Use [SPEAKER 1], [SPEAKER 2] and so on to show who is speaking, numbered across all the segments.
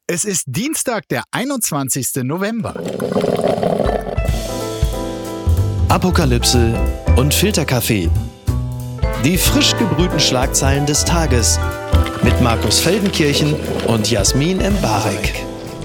[SPEAKER 1] Es ist Dienstag, der 21. November.
[SPEAKER 2] Apokalypse und Filterkaffee. Die frisch gebrühten Schlagzeilen des Tages mit Markus Feldenkirchen und Jasmin Mbarek.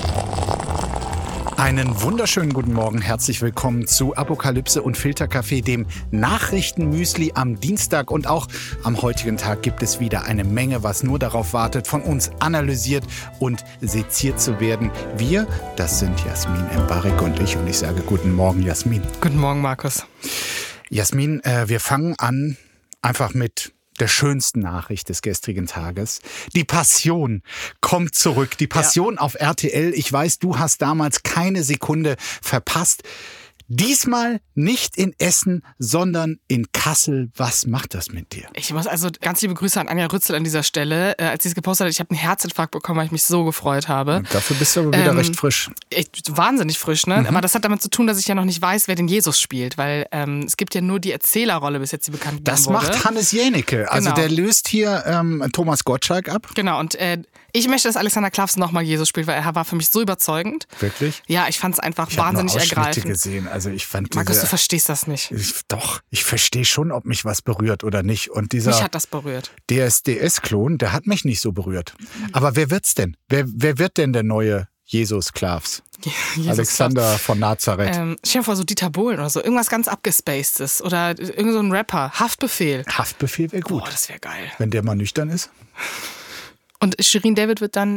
[SPEAKER 1] Einen wunderschönen guten Morgen, herzlich willkommen zu Apokalypse und Filterkaffee, dem Nachrichtenmüsli am Dienstag. Und auch am heutigen Tag gibt es wieder eine Menge, was nur darauf wartet, von uns analysiert und seziert zu werden. Wir, das sind Jasmin Mbarek und ich sage guten Morgen, Jasmin.
[SPEAKER 3] Guten Morgen, Markus.
[SPEAKER 1] Jasmin, wir fangen an einfach mit der schönsten Nachricht des gestrigen Tages. Die Passion kommt zurück. Die Passion auf RTL. Ich weiß, du hast damals keine Sekunde verpasst. Diesmal nicht in Essen, sondern in Kassel. Was macht das mit dir?
[SPEAKER 3] Ich muss also ganz liebe Grüße an Anja Rützel an dieser Stelle. Als sie es gepostet hat, ich habe einen Herzinfarkt bekommen, weil ich mich so gefreut habe.
[SPEAKER 1] Und dafür bist du aber wieder recht frisch.
[SPEAKER 3] Wahnsinnig frisch, ne? Aber das hat damit zu tun, dass ich ja noch nicht weiß, wer den Jesus spielt, weil es gibt ja nur die Erzählerrolle bis jetzt, die bekannt wurde.
[SPEAKER 1] Das macht Hannes Jänicke. Also
[SPEAKER 3] Genau.
[SPEAKER 1] der löst hier Thomas Gottschalk ab.
[SPEAKER 3] Genau, und ich möchte, dass Alexander Klavs nochmal Jesus spielt, weil er war für mich so überzeugend.
[SPEAKER 1] Wirklich?
[SPEAKER 3] Ja, ich fand es einfach
[SPEAKER 1] Ich habe nur
[SPEAKER 3] wahnsinnig
[SPEAKER 1] Ausschnitte
[SPEAKER 3] ergreifend.
[SPEAKER 1] gesehen. Also ich fand
[SPEAKER 3] Markus, du verstehst das nicht.
[SPEAKER 1] Ich verstehe schon, ob mich was berührt oder nicht. Und
[SPEAKER 3] Mich
[SPEAKER 1] dieser
[SPEAKER 3] hat das berührt.
[SPEAKER 1] DSDS-Klon, der hat mich nicht so berührt. Aber wer wird's denn? Wer wird denn der neue Jesus Klavs?
[SPEAKER 3] Jesus
[SPEAKER 1] Alexander von Nazareth.
[SPEAKER 3] Stell dir vor, so Dieter Bohlen oder so. Irgendwas ganz abgespacedes. Oder irgend so ein Rapper. Haftbefehl.
[SPEAKER 1] Haftbefehl wäre gut.
[SPEAKER 3] Boah, das wäre geil.
[SPEAKER 1] Wenn der mal nüchtern ist.
[SPEAKER 3] Und Shirin David wird dann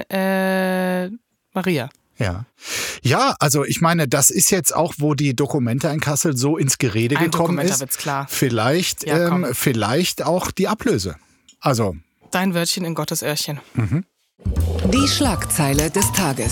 [SPEAKER 3] Maria.
[SPEAKER 1] Ja, also ich meine, das ist jetzt auch, wo die Dokumente in Kassel so ins Gerede
[SPEAKER 3] Ein
[SPEAKER 1] gekommen
[SPEAKER 3] Dokumenta
[SPEAKER 1] ist.
[SPEAKER 3] wird's klar.
[SPEAKER 1] Vielleicht,
[SPEAKER 3] Ja, komm.
[SPEAKER 1] vielleicht auch die Ablöse. Also,
[SPEAKER 3] Dein Wörtchen in Gottes Öhrchen.
[SPEAKER 4] Die Schlagzeile des Tages.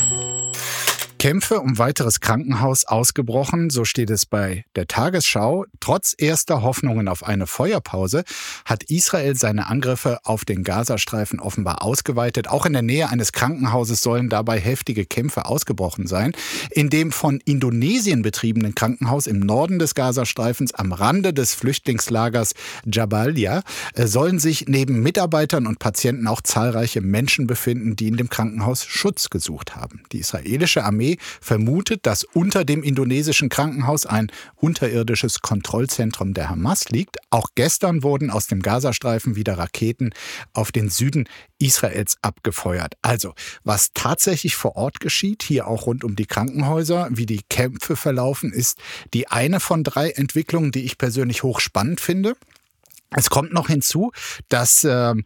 [SPEAKER 1] Kämpfe um weiteres Krankenhaus ausgebrochen, so steht es bei der Tagesschau. Trotz erster Hoffnungen auf eine Feuerpause hat Israel seine Angriffe auf den Gazastreifen offenbar ausgeweitet. Auch in der Nähe eines Krankenhauses sollen dabei heftige Kämpfe ausgebrochen sein. In dem von Indonesien betriebenen Krankenhaus im Norden des Gazastreifens am Rande des Flüchtlingslagers Jabalia sollen sich neben Mitarbeitern und Patienten auch zahlreiche Menschen befinden, die in dem Krankenhaus Schutz gesucht haben. Die israelische Armee vermutet, dass unter dem indonesischen Krankenhaus ein unterirdisches Kontrollzentrum der Hamas liegt. Auch gestern wurden aus dem Gazastreifen wieder Raketen auf den Süden Israels abgefeuert. Also, was tatsächlich vor Ort geschieht, hier auch rund um die Krankenhäuser, wie die Kämpfe verlaufen, ist die eine von 3 Entwicklungen, die ich persönlich hochspannend finde. Es kommt noch hinzu, dass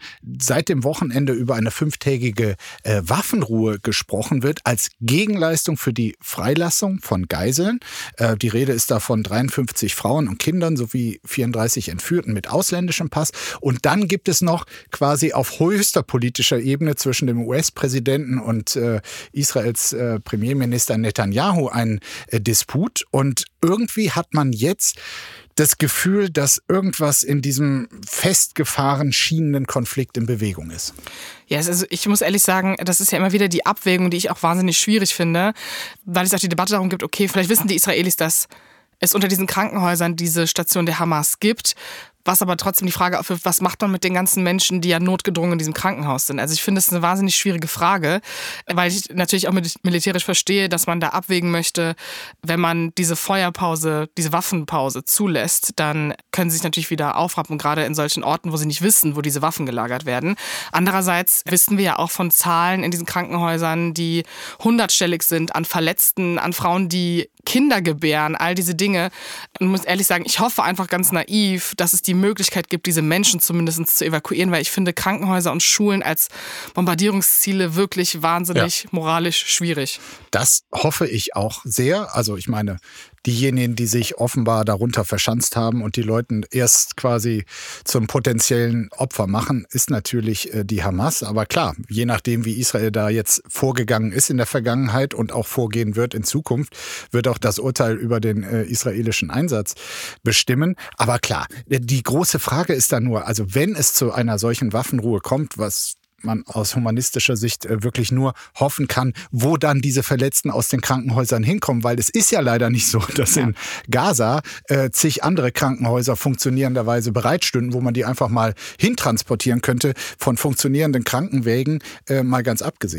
[SPEAKER 1] seit dem Wochenende über eine 5-tägige Waffenruhe gesprochen wird, als Gegenleistung für die Freilassung von Geiseln. Die Rede ist da von 53 Frauen und Kindern sowie 34 Entführten mit ausländischem Pass. Und dann gibt es noch quasi auf höchster politischer Ebene zwischen dem US-Präsidenten und Israels Premierminister Netanyahu einen Disput. Und irgendwie hat man jetzt das Gefühl, dass irgendwas in diesem festgefahren schienenden Konflikt in Bewegung ist.
[SPEAKER 3] Ja, also ich muss ehrlich sagen, das ist ja immer wieder die Abwägung, die ich auch wahnsinnig schwierig finde, weil es auch die Debatte darum gibt, okay, vielleicht wissen die Israelis, dass es unter diesen Krankenhäusern diese Station der Hamas gibt, was aber trotzdem die Frage aufwirft, was macht man mit den ganzen Menschen, die ja notgedrungen in diesem Krankenhaus sind? Also ich finde, das ist eine wahnsinnig schwierige Frage, weil ich natürlich auch militärisch verstehe, dass man da abwägen möchte, wenn man diese Feuerpause, diese Waffenpause zulässt, dann können sie sich natürlich wieder aufrappen, gerade in solchen Orten, wo sie nicht wissen, wo diese Waffen gelagert werden. Andererseits wissen wir ja auch von Zahlen in diesen Krankenhäusern, die 100-stellig sind, an Verletzten, an Frauen, die Kinder gebären, all diese Dinge. Und ich muss ehrlich sagen, ich hoffe einfach ganz naiv, dass es die Möglichkeit gibt, diese Menschen zumindest zu evakuieren, weil ich finde Krankenhäuser und Schulen als Bombardierungsziele wirklich wahnsinnig moralisch schwierig.
[SPEAKER 1] Das hoffe ich auch sehr. Also ich meine, diejenigen, die sich offenbar darunter verschanzt haben und die Leute erst quasi zum potenziellen Opfer machen, ist natürlich die Hamas. Aber klar, je nachdem, wie Israel da jetzt vorgegangen ist in der Vergangenheit und auch vorgehen wird in Zukunft, wird auch das Urteil über den israelischen Einsatz bestimmen. Aber klar, die große Frage ist da nur, also wenn es zu einer solchen Waffenruhe kommt, was man aus humanistischer Sicht wirklich nur hoffen kann, wo dann diese Verletzten aus den Krankenhäusern hinkommen, weil es ist ja leider nicht so, dass in Gaza zig andere Krankenhäuser funktionierenderweise bereitstünden, wo man die einfach mal hintransportieren könnte, von funktionierenden Krankenwägen mal ganz abgesehen.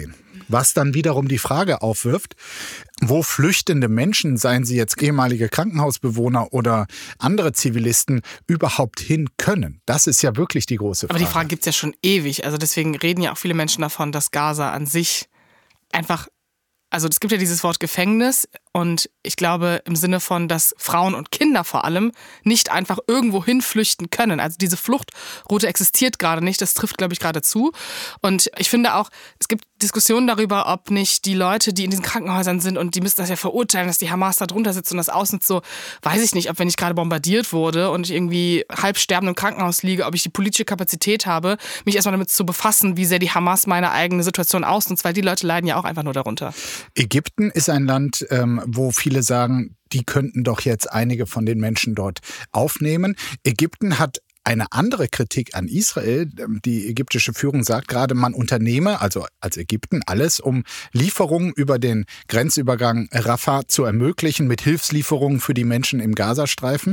[SPEAKER 1] was dann wiederum die Frage aufwirft, wo flüchtende Menschen, seien sie jetzt ehemalige Krankenhausbewohner oder andere Zivilisten, überhaupt hin können. Das ist ja wirklich die große Frage.
[SPEAKER 3] Aber die Frage gibt's ja schon ewig. Also deswegen reden ja auch viele Menschen davon, dass Gaza an sich einfach, also es gibt ja dieses Wort Gefängnis und ich glaube im Sinne von, dass Frauen und Kinder vor allem nicht einfach irgendwo hinflüchten können. Also diese Fluchtroute existiert gerade nicht, das trifft, glaube ich, gerade zu. Und ich finde auch, es gibt Diskussionen darüber, ob nicht die Leute, die in diesen Krankenhäusern sind und die müssen das ja verurteilen, dass die Hamas da drunter sitzt und das ausnutzt, so weiß ich nicht, ob wenn ich gerade bombardiert wurde und ich irgendwie halb sterbend im Krankenhaus liege, ob ich die politische Kapazität habe, mich erstmal damit zu befassen, wie sehr die Hamas meine eigene Situation ausnutzt, weil die Leute leiden ja auch einfach nur darunter.
[SPEAKER 1] Ägypten ist ein Land, wo viele sagen, die könnten doch jetzt einige von den Menschen dort aufnehmen. Ägypten hat eine andere Kritik an Israel. Die ägyptische Führung sagt gerade, man unternehme, also als Ägypten, alles, um Lieferungen über den Grenzübergang Rafah zu ermöglichen, mit Hilfslieferungen für die Menschen im Gazastreifen.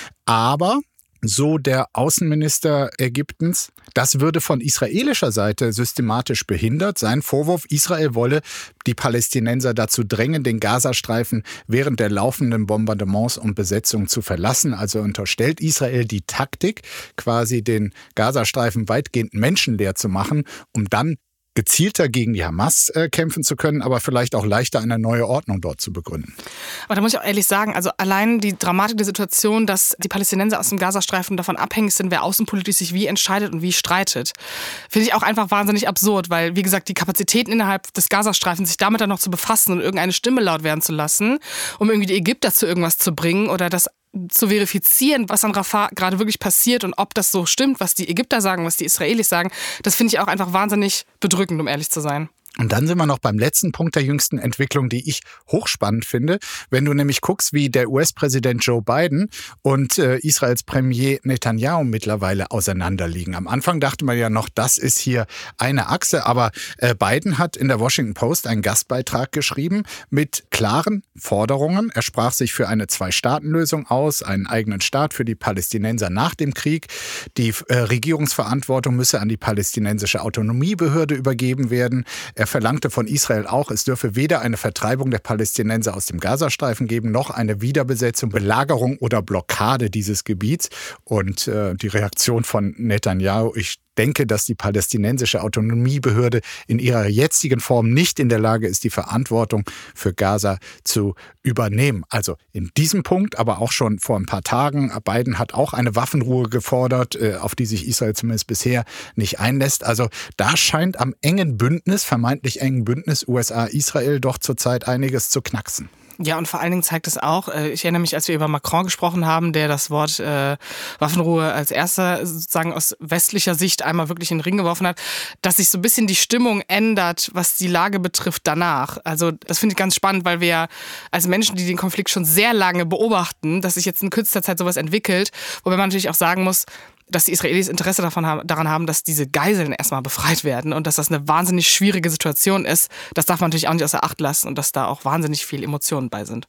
[SPEAKER 1] Aber so der Außenminister Ägyptens, das würde von israelischer Seite systematisch behindert. Sein Vorwurf, Israel wolle die Palästinenser dazu drängen, den Gazastreifen während der laufenden Bombardements und Besetzung zu verlassen. Also unterstellt Israel die Taktik, quasi den Gazastreifen weitgehend menschenleer zu machen, um dann gezielter gegen die Hamas kämpfen zu können, aber vielleicht auch leichter eine neue Ordnung dort zu begründen.
[SPEAKER 3] Aber da muss ich auch ehrlich sagen, also allein die Dramatik der Situation, dass die Palästinenser aus dem Gazastreifen davon abhängig sind, wer außenpolitisch sich wie entscheidet und wie streitet, finde ich auch einfach wahnsinnig absurd, weil, wie gesagt, die Kapazitäten innerhalb des Gazastreifens, sich damit dann noch zu befassen und irgendeine Stimme laut werden zu lassen, um irgendwie die Ägypter zu irgendwas zu bringen oder das zu verifizieren, was an Rafah gerade wirklich passiert und ob das so stimmt, was die Ägypter sagen, was die Israelis sagen, das finde ich auch einfach wahnsinnig bedrückend, um ehrlich zu sein.
[SPEAKER 1] Und dann sind wir noch beim letzten Punkt der jüngsten Entwicklung, die ich hochspannend finde. Wenn du nämlich guckst, wie der US-Präsident Joe Biden und Israels Premier Netanyahu mittlerweile auseinanderliegen. Am Anfang dachte man ja noch, das ist hier eine Achse. Aber Biden hat in der Washington Post einen Gastbeitrag geschrieben mit klaren Forderungen. Er sprach sich für eine Zwei-Staaten-Lösung aus, einen eigenen Staat für die Palästinenser nach dem Krieg. Die Regierungsverantwortung müsse an die palästinensische Autonomiebehörde übergeben werden. Er verlangte von Israel auch, es dürfe weder eine Vertreibung der Palästinenser aus dem Gazastreifen geben, noch eine Wiederbesetzung, Belagerung oder Blockade dieses Gebiets. Und die Reaktion von Netanyahu, ich denke, dass die palästinensische Autonomiebehörde in ihrer jetzigen Form nicht in der Lage ist, die Verantwortung für Gaza zu übernehmen. Also in diesem Punkt, aber auch schon vor ein paar Tagen, Biden hat auch eine Waffenruhe gefordert, auf die sich Israel zumindest bisher nicht einlässt. Also da scheint am vermeintlich engen Bündnis USA-Israel doch zurzeit einiges zu knacksen.
[SPEAKER 3] Ja, und vor allen Dingen zeigt es auch, ich erinnere mich, als wir über Macron gesprochen haben, der das Wort Waffenruhe als erster sozusagen aus westlicher Sicht einmal wirklich in den Ring geworfen hat, dass sich so ein bisschen die Stimmung ändert, was die Lage betrifft danach. Also das finde ich ganz spannend, weil wir ja als Menschen, die den Konflikt schon sehr lange beobachten, dass sich jetzt in kürzester Zeit sowas entwickelt, wobei man natürlich auch sagen muss, dass die Israelis Interesse daran haben, dass diese Geiseln erstmal befreit werden und dass das eine wahnsinnig schwierige Situation ist. Das darf man natürlich auch nicht außer Acht lassen und dass da auch wahnsinnig viel Emotionen bei sind.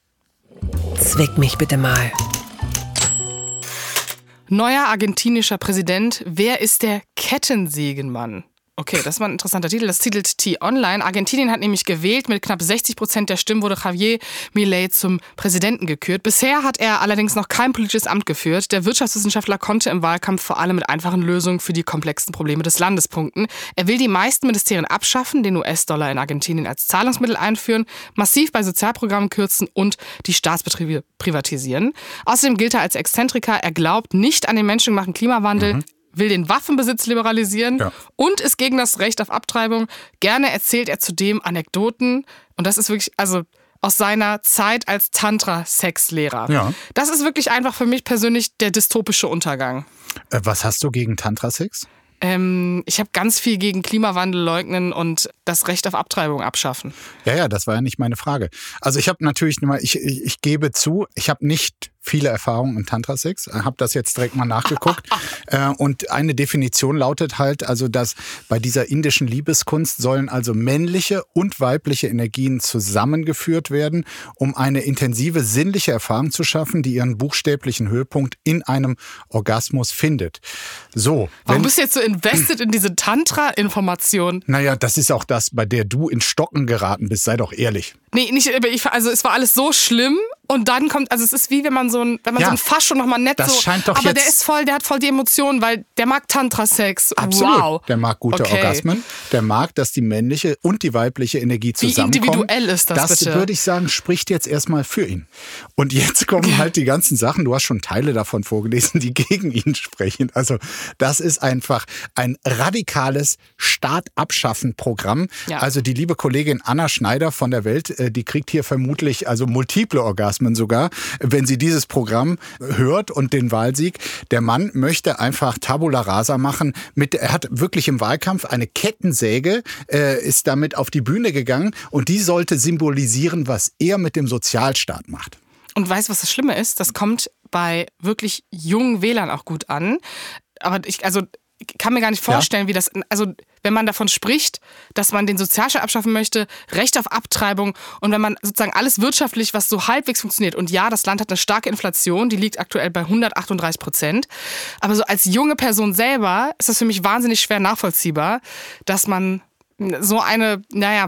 [SPEAKER 4] Zwick mich bitte mal.
[SPEAKER 3] Neuer argentinischer Präsident. Wer ist der Kettensägenmann? Okay, das war ein interessanter Titel. Das titelt T-Online. Argentinien hat nämlich gewählt. Mit knapp 60% der Stimmen wurde Javier Milei zum Präsidenten gekürt. Bisher hat er allerdings noch kein politisches Amt geführt. Der Wirtschaftswissenschaftler konnte im Wahlkampf vor allem mit einfachen Lösungen für die komplexen Probleme des Landes punkten. Er will die meisten Ministerien abschaffen, den US-Dollar in Argentinien als Zahlungsmittel einführen, massiv bei Sozialprogrammen kürzen und die Staatsbetriebe privatisieren. Außerdem gilt er als Exzentriker. Er glaubt nicht an den menschengemachten Klimawandel, will den Waffenbesitz liberalisieren und ist gegen das Recht auf Abtreibung. Gerne erzählt er zudem Anekdoten. Und das ist wirklich, also aus seiner Zeit als Tantra-Sexlehrer. Ja. Das ist wirklich einfach für mich persönlich der dystopische Untergang.
[SPEAKER 1] Was hast du gegen Tantra-Sex?
[SPEAKER 3] Ich habe ganz viel gegen Klimawandel leugnen und das Recht auf Abtreibung abschaffen.
[SPEAKER 1] Ja, das war ja nicht meine Frage. Also ich habe natürlich, ich gebe zu, ich habe nicht viele Erfahrungen in Tantra-Sex. Habe das jetzt direkt mal nachgeguckt. Und eine Definition lautet halt, also dass bei dieser indischen Liebeskunst sollen also männliche und weibliche Energien zusammengeführt werden, um eine intensive sinnliche Erfahrung zu schaffen, die ihren buchstäblichen Höhepunkt in einem Orgasmus findet. So.
[SPEAKER 3] Warum bist du jetzt so invested in diese Tantra-Information?
[SPEAKER 1] Naja, das ist auch das, bei der du in Stocken geraten bist, sei doch ehrlich.
[SPEAKER 3] Nee, nicht, also es war alles so schlimm und dann kommt, also es ist wie wenn man so ein Fasch schon nochmal nett
[SPEAKER 1] das
[SPEAKER 3] so,
[SPEAKER 1] scheint doch
[SPEAKER 3] aber
[SPEAKER 1] jetzt,
[SPEAKER 3] der hat voll die Emotionen, weil der mag Tantra-Sex.
[SPEAKER 1] Absolut.
[SPEAKER 3] Wow.
[SPEAKER 1] Der mag gute Orgasmen, der mag, dass die männliche und die weibliche Energie zusammenkommen.
[SPEAKER 3] Wie individuell ist das bitte?
[SPEAKER 1] Das würde ich sagen, spricht jetzt erstmal für ihn. Und jetzt kommen halt die ganzen Sachen, du hast schon Teile davon vorgelesen, die gegen ihn sprechen. Also das ist einfach ein radikales Start-Abschaffen-Programm. Ja. Also die liebe Kollegin Anna Schneider von der Welt, die kriegt hier vermutlich also multiple Orgasmen sogar, wenn sie dieses Programm hört und den Wahlsieg. Der Mann möchte einfach Tabula Rasa machen. Er hat wirklich im Wahlkampf eine Kettensäge, ist damit auf die Bühne gegangen und die sollte symbolisieren, was er mit dem Sozialstaat macht.
[SPEAKER 3] Und weißt du, was das Schlimme ist? Das kommt bei wirklich jungen Wählern auch gut an. Aber ich kann mir gar nicht vorstellen, wie das, also wenn man davon spricht, dass man den Sozialstaat abschaffen möchte, Recht auf Abtreibung und wenn man sozusagen alles wirtschaftlich, was so halbwegs funktioniert und ja, das Land hat eine starke Inflation, die liegt aktuell bei 138%, aber so als junge Person selber ist das für mich wahnsinnig schwer nachvollziehbar, dass man so eine,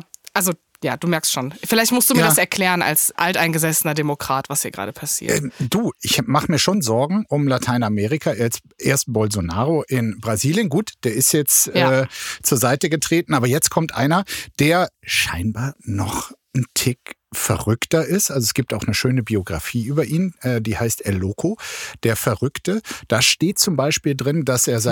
[SPEAKER 3] ja, du merkst schon. Vielleicht musst du mir das erklären als alteingesessener Demokrat, was hier gerade passiert.
[SPEAKER 1] Ich mache mir schon Sorgen um Lateinamerika. Erst Bolsonaro in Brasilien. Gut, der ist jetzt zur Seite getreten. Aber jetzt kommt einer, der scheinbar noch ein Tick verrückter ist. Also es gibt auch eine schöne Biografie über ihn, die heißt El Loco, der Verrückte. Da steht zum Beispiel drin, dass er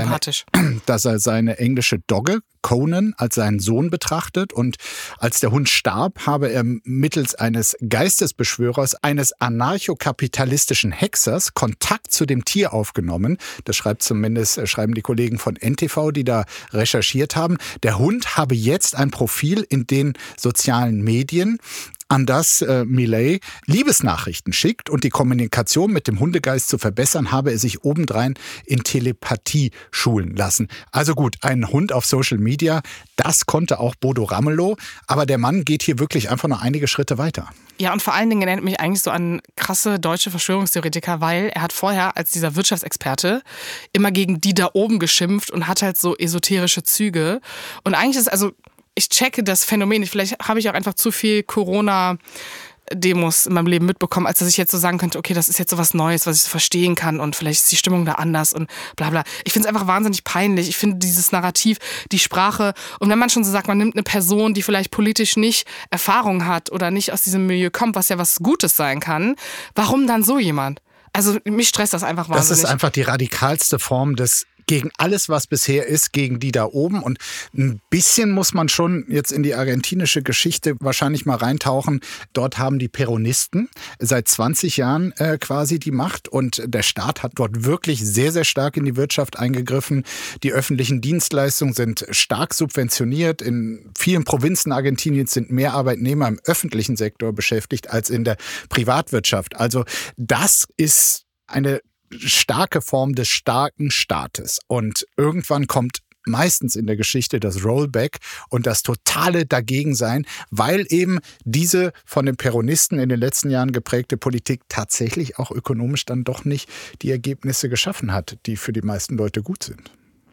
[SPEAKER 1] seine englische Dogge Conan als seinen Sohn betrachtet und als der Hund starb, habe er mittels eines Geistesbeschwörers, eines anarchokapitalistischen Hexers Kontakt zu dem Tier aufgenommen. Das schreiben die Kollegen von NTV, die da recherchiert haben. Der Hund habe jetzt ein Profil in den sozialen Medien, an das Milei Liebesnachrichten schickt und die Kommunikation mit dem Hundegeist zu verbessern, habe er sich obendrein in Telepathie schulen lassen. Also gut, ein Hund auf Social Media, das konnte auch Bodo Ramelow, aber der Mann geht hier wirklich einfach noch einige Schritte weiter.
[SPEAKER 3] Ja, und vor allen Dingen erinnert mich eigentlich so an krasse deutsche Verschwörungstheoretiker, weil er hat vorher als dieser Wirtschaftsexperte immer gegen die da oben geschimpft und hat halt so esoterische Züge. Und eigentlich ist ich checke das Phänomen. Vielleicht habe ich auch einfach zu viel Corona-Demos in meinem Leben mitbekommen, als dass ich jetzt so sagen könnte, okay, das ist jetzt so was Neues, was ich so verstehen kann und vielleicht ist die Stimmung da anders und bla bla. Ich finde es einfach wahnsinnig peinlich. Ich finde dieses Narrativ, die Sprache und wenn man schon so sagt, man nimmt eine Person, die vielleicht politisch nicht Erfahrung hat oder nicht aus diesem Milieu kommt, was ja was Gutes sein kann, warum dann so jemand? Also mich stresst das einfach wahnsinnig.
[SPEAKER 1] Das ist einfach die radikalste Form des gegen alles, was bisher ist, gegen die da oben. Und ein bisschen muss man schon jetzt in die argentinische Geschichte wahrscheinlich mal reintauchen. Dort haben die Peronisten seit 20 Jahren quasi die Macht und der Staat hat dort wirklich sehr, sehr stark in die Wirtschaft eingegriffen. Die öffentlichen Dienstleistungen sind stark subventioniert. In vielen Provinzen Argentiniens sind mehr Arbeitnehmer im öffentlichen Sektor beschäftigt als in der Privatwirtschaft. Also das ist eine starke Form des starken Staates. Und irgendwann kommt meistens in der Geschichte das Rollback und das totale Dagegensein, weil eben diese von den Peronisten in den letzten Jahren geprägte Politik tatsächlich auch ökonomisch dann doch nicht die Ergebnisse geschaffen hat, die für die meisten Leute gut sind.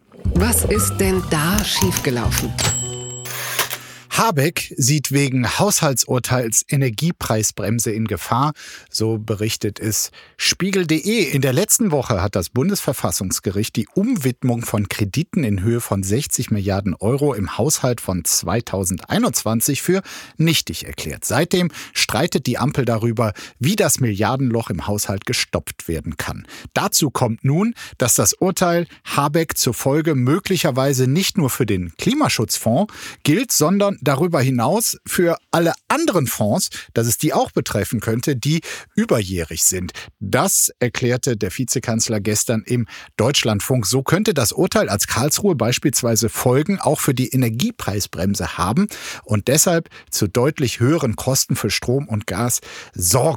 [SPEAKER 4] Was ist denn da schiefgelaufen?
[SPEAKER 1] Habeck sieht wegen Haushaltsurteils Energiepreisbremse in Gefahr, so berichtet es Spiegel.de. In der letzten Woche hat das Bundesverfassungsgericht die Umwidmung von Krediten in Höhe von 60 Milliarden Euro im Haushalt von 2021 für nichtig erklärt. Seitdem streitet die Ampel darüber, wie das Milliardenloch im Haushalt gestopft werden kann. Dazu kommt nun, dass das Urteil Habeck zufolge möglicherweise nicht nur für den Klimaschutzfonds gilt, sondern darüber hinaus für alle anderen Fonds, dass es die auch betreffen könnte, die überjährig sind. Das erklärte der Vizekanzler gestern im Deutschlandfunk. So könnte das Urteil als Karlsruhe beispielsweise Folgen auch für die Energiepreisbremse haben und deshalb zu deutlich höheren Kosten für Strom und Gas sorgen.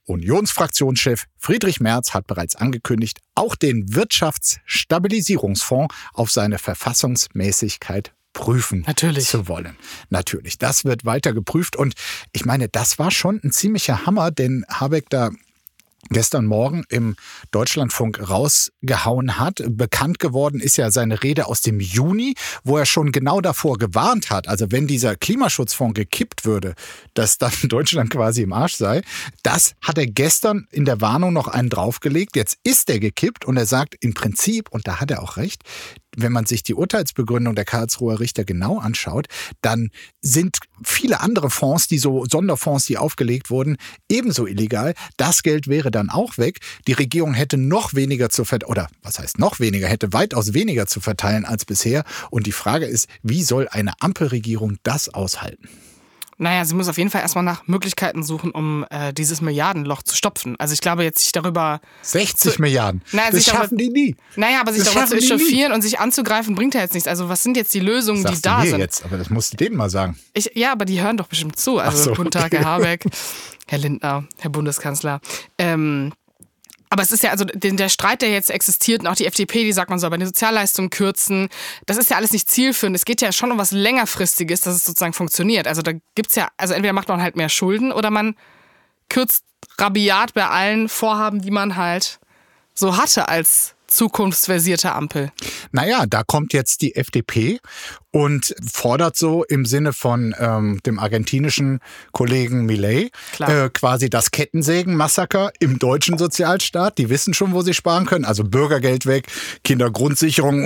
[SPEAKER 1] Unionsfraktionschef Friedrich Merz hat bereits angekündigt, auch den Wirtschaftsstabilisierungsfonds auf seine Verfassungsmäßigkeit prüfen zu wollen. Natürlich, das wird weiter geprüft. Und ich meine, das war schon ein ziemlicher Hammer, den Habeck da gestern Morgen im Deutschlandfunk rausgehauen hat. Bekannt geworden ist ja seine Rede aus dem Juni, wo er schon genau davor gewarnt hat, also wenn dieser Klimaschutzfonds gekippt würde, dass dann Deutschland quasi im Arsch sei. Das hat er gestern in der Warnung noch einen draufgelegt. Jetzt ist er gekippt und er sagt im Prinzip, und da hat er auch recht, wenn man sich die Urteilsbegründung der Karlsruher Richter genau anschaut, dann sind viele andere Fonds, Sonderfonds, die aufgelegt wurden, ebenso illegal. Das Geld wäre dann auch weg. Die Regierung hätte noch weniger zu verteilen, oder was heißt noch weniger, hätte weitaus weniger zu verteilen als bisher. Und die Frage ist, wie soll eine Ampelregierung das aushalten?
[SPEAKER 3] Naja, sie muss auf jeden Fall erstmal nach Möglichkeiten suchen, um dieses Milliardenloch zu stopfen. Also ich glaube jetzt sich darüber...
[SPEAKER 1] 60 Milliarden, das schaffen die nie.
[SPEAKER 3] Naja, aber sich darüber zu echauffieren und sich anzugreifen, bringt ja jetzt nichts. Also was sind jetzt die Lösungen, die da sind?
[SPEAKER 1] Jetzt, aber das musst du denen mal sagen.
[SPEAKER 3] Ja, aber die hören doch bestimmt zu. Also guten Tag, Herr Habeck, Herr Lindner, Herr Bundeskanzler. Aber es ist ja, also der Streit, der jetzt existiert, und auch die FDP, die sagt, man soll bei den Sozialleistungen kürzen, das ist ja alles nicht zielführend. Es geht ja schon um was längerfristiges, dass es sozusagen funktioniert. Also da gibt's ja, also entweder macht man halt mehr Schulden oder man kürzt rabiat bei allen Vorhaben, die man halt so hatte als zukunftsversierte Ampel.
[SPEAKER 1] Naja, da kommt jetzt die FDP und fordert so im Sinne von dem argentinischen Kollegen Milei quasi das Kettensägen-Massaker im deutschen Sozialstaat. Die wissen schon, wo sie sparen können. Also Bürgergeld weg, Kindergrundsicherung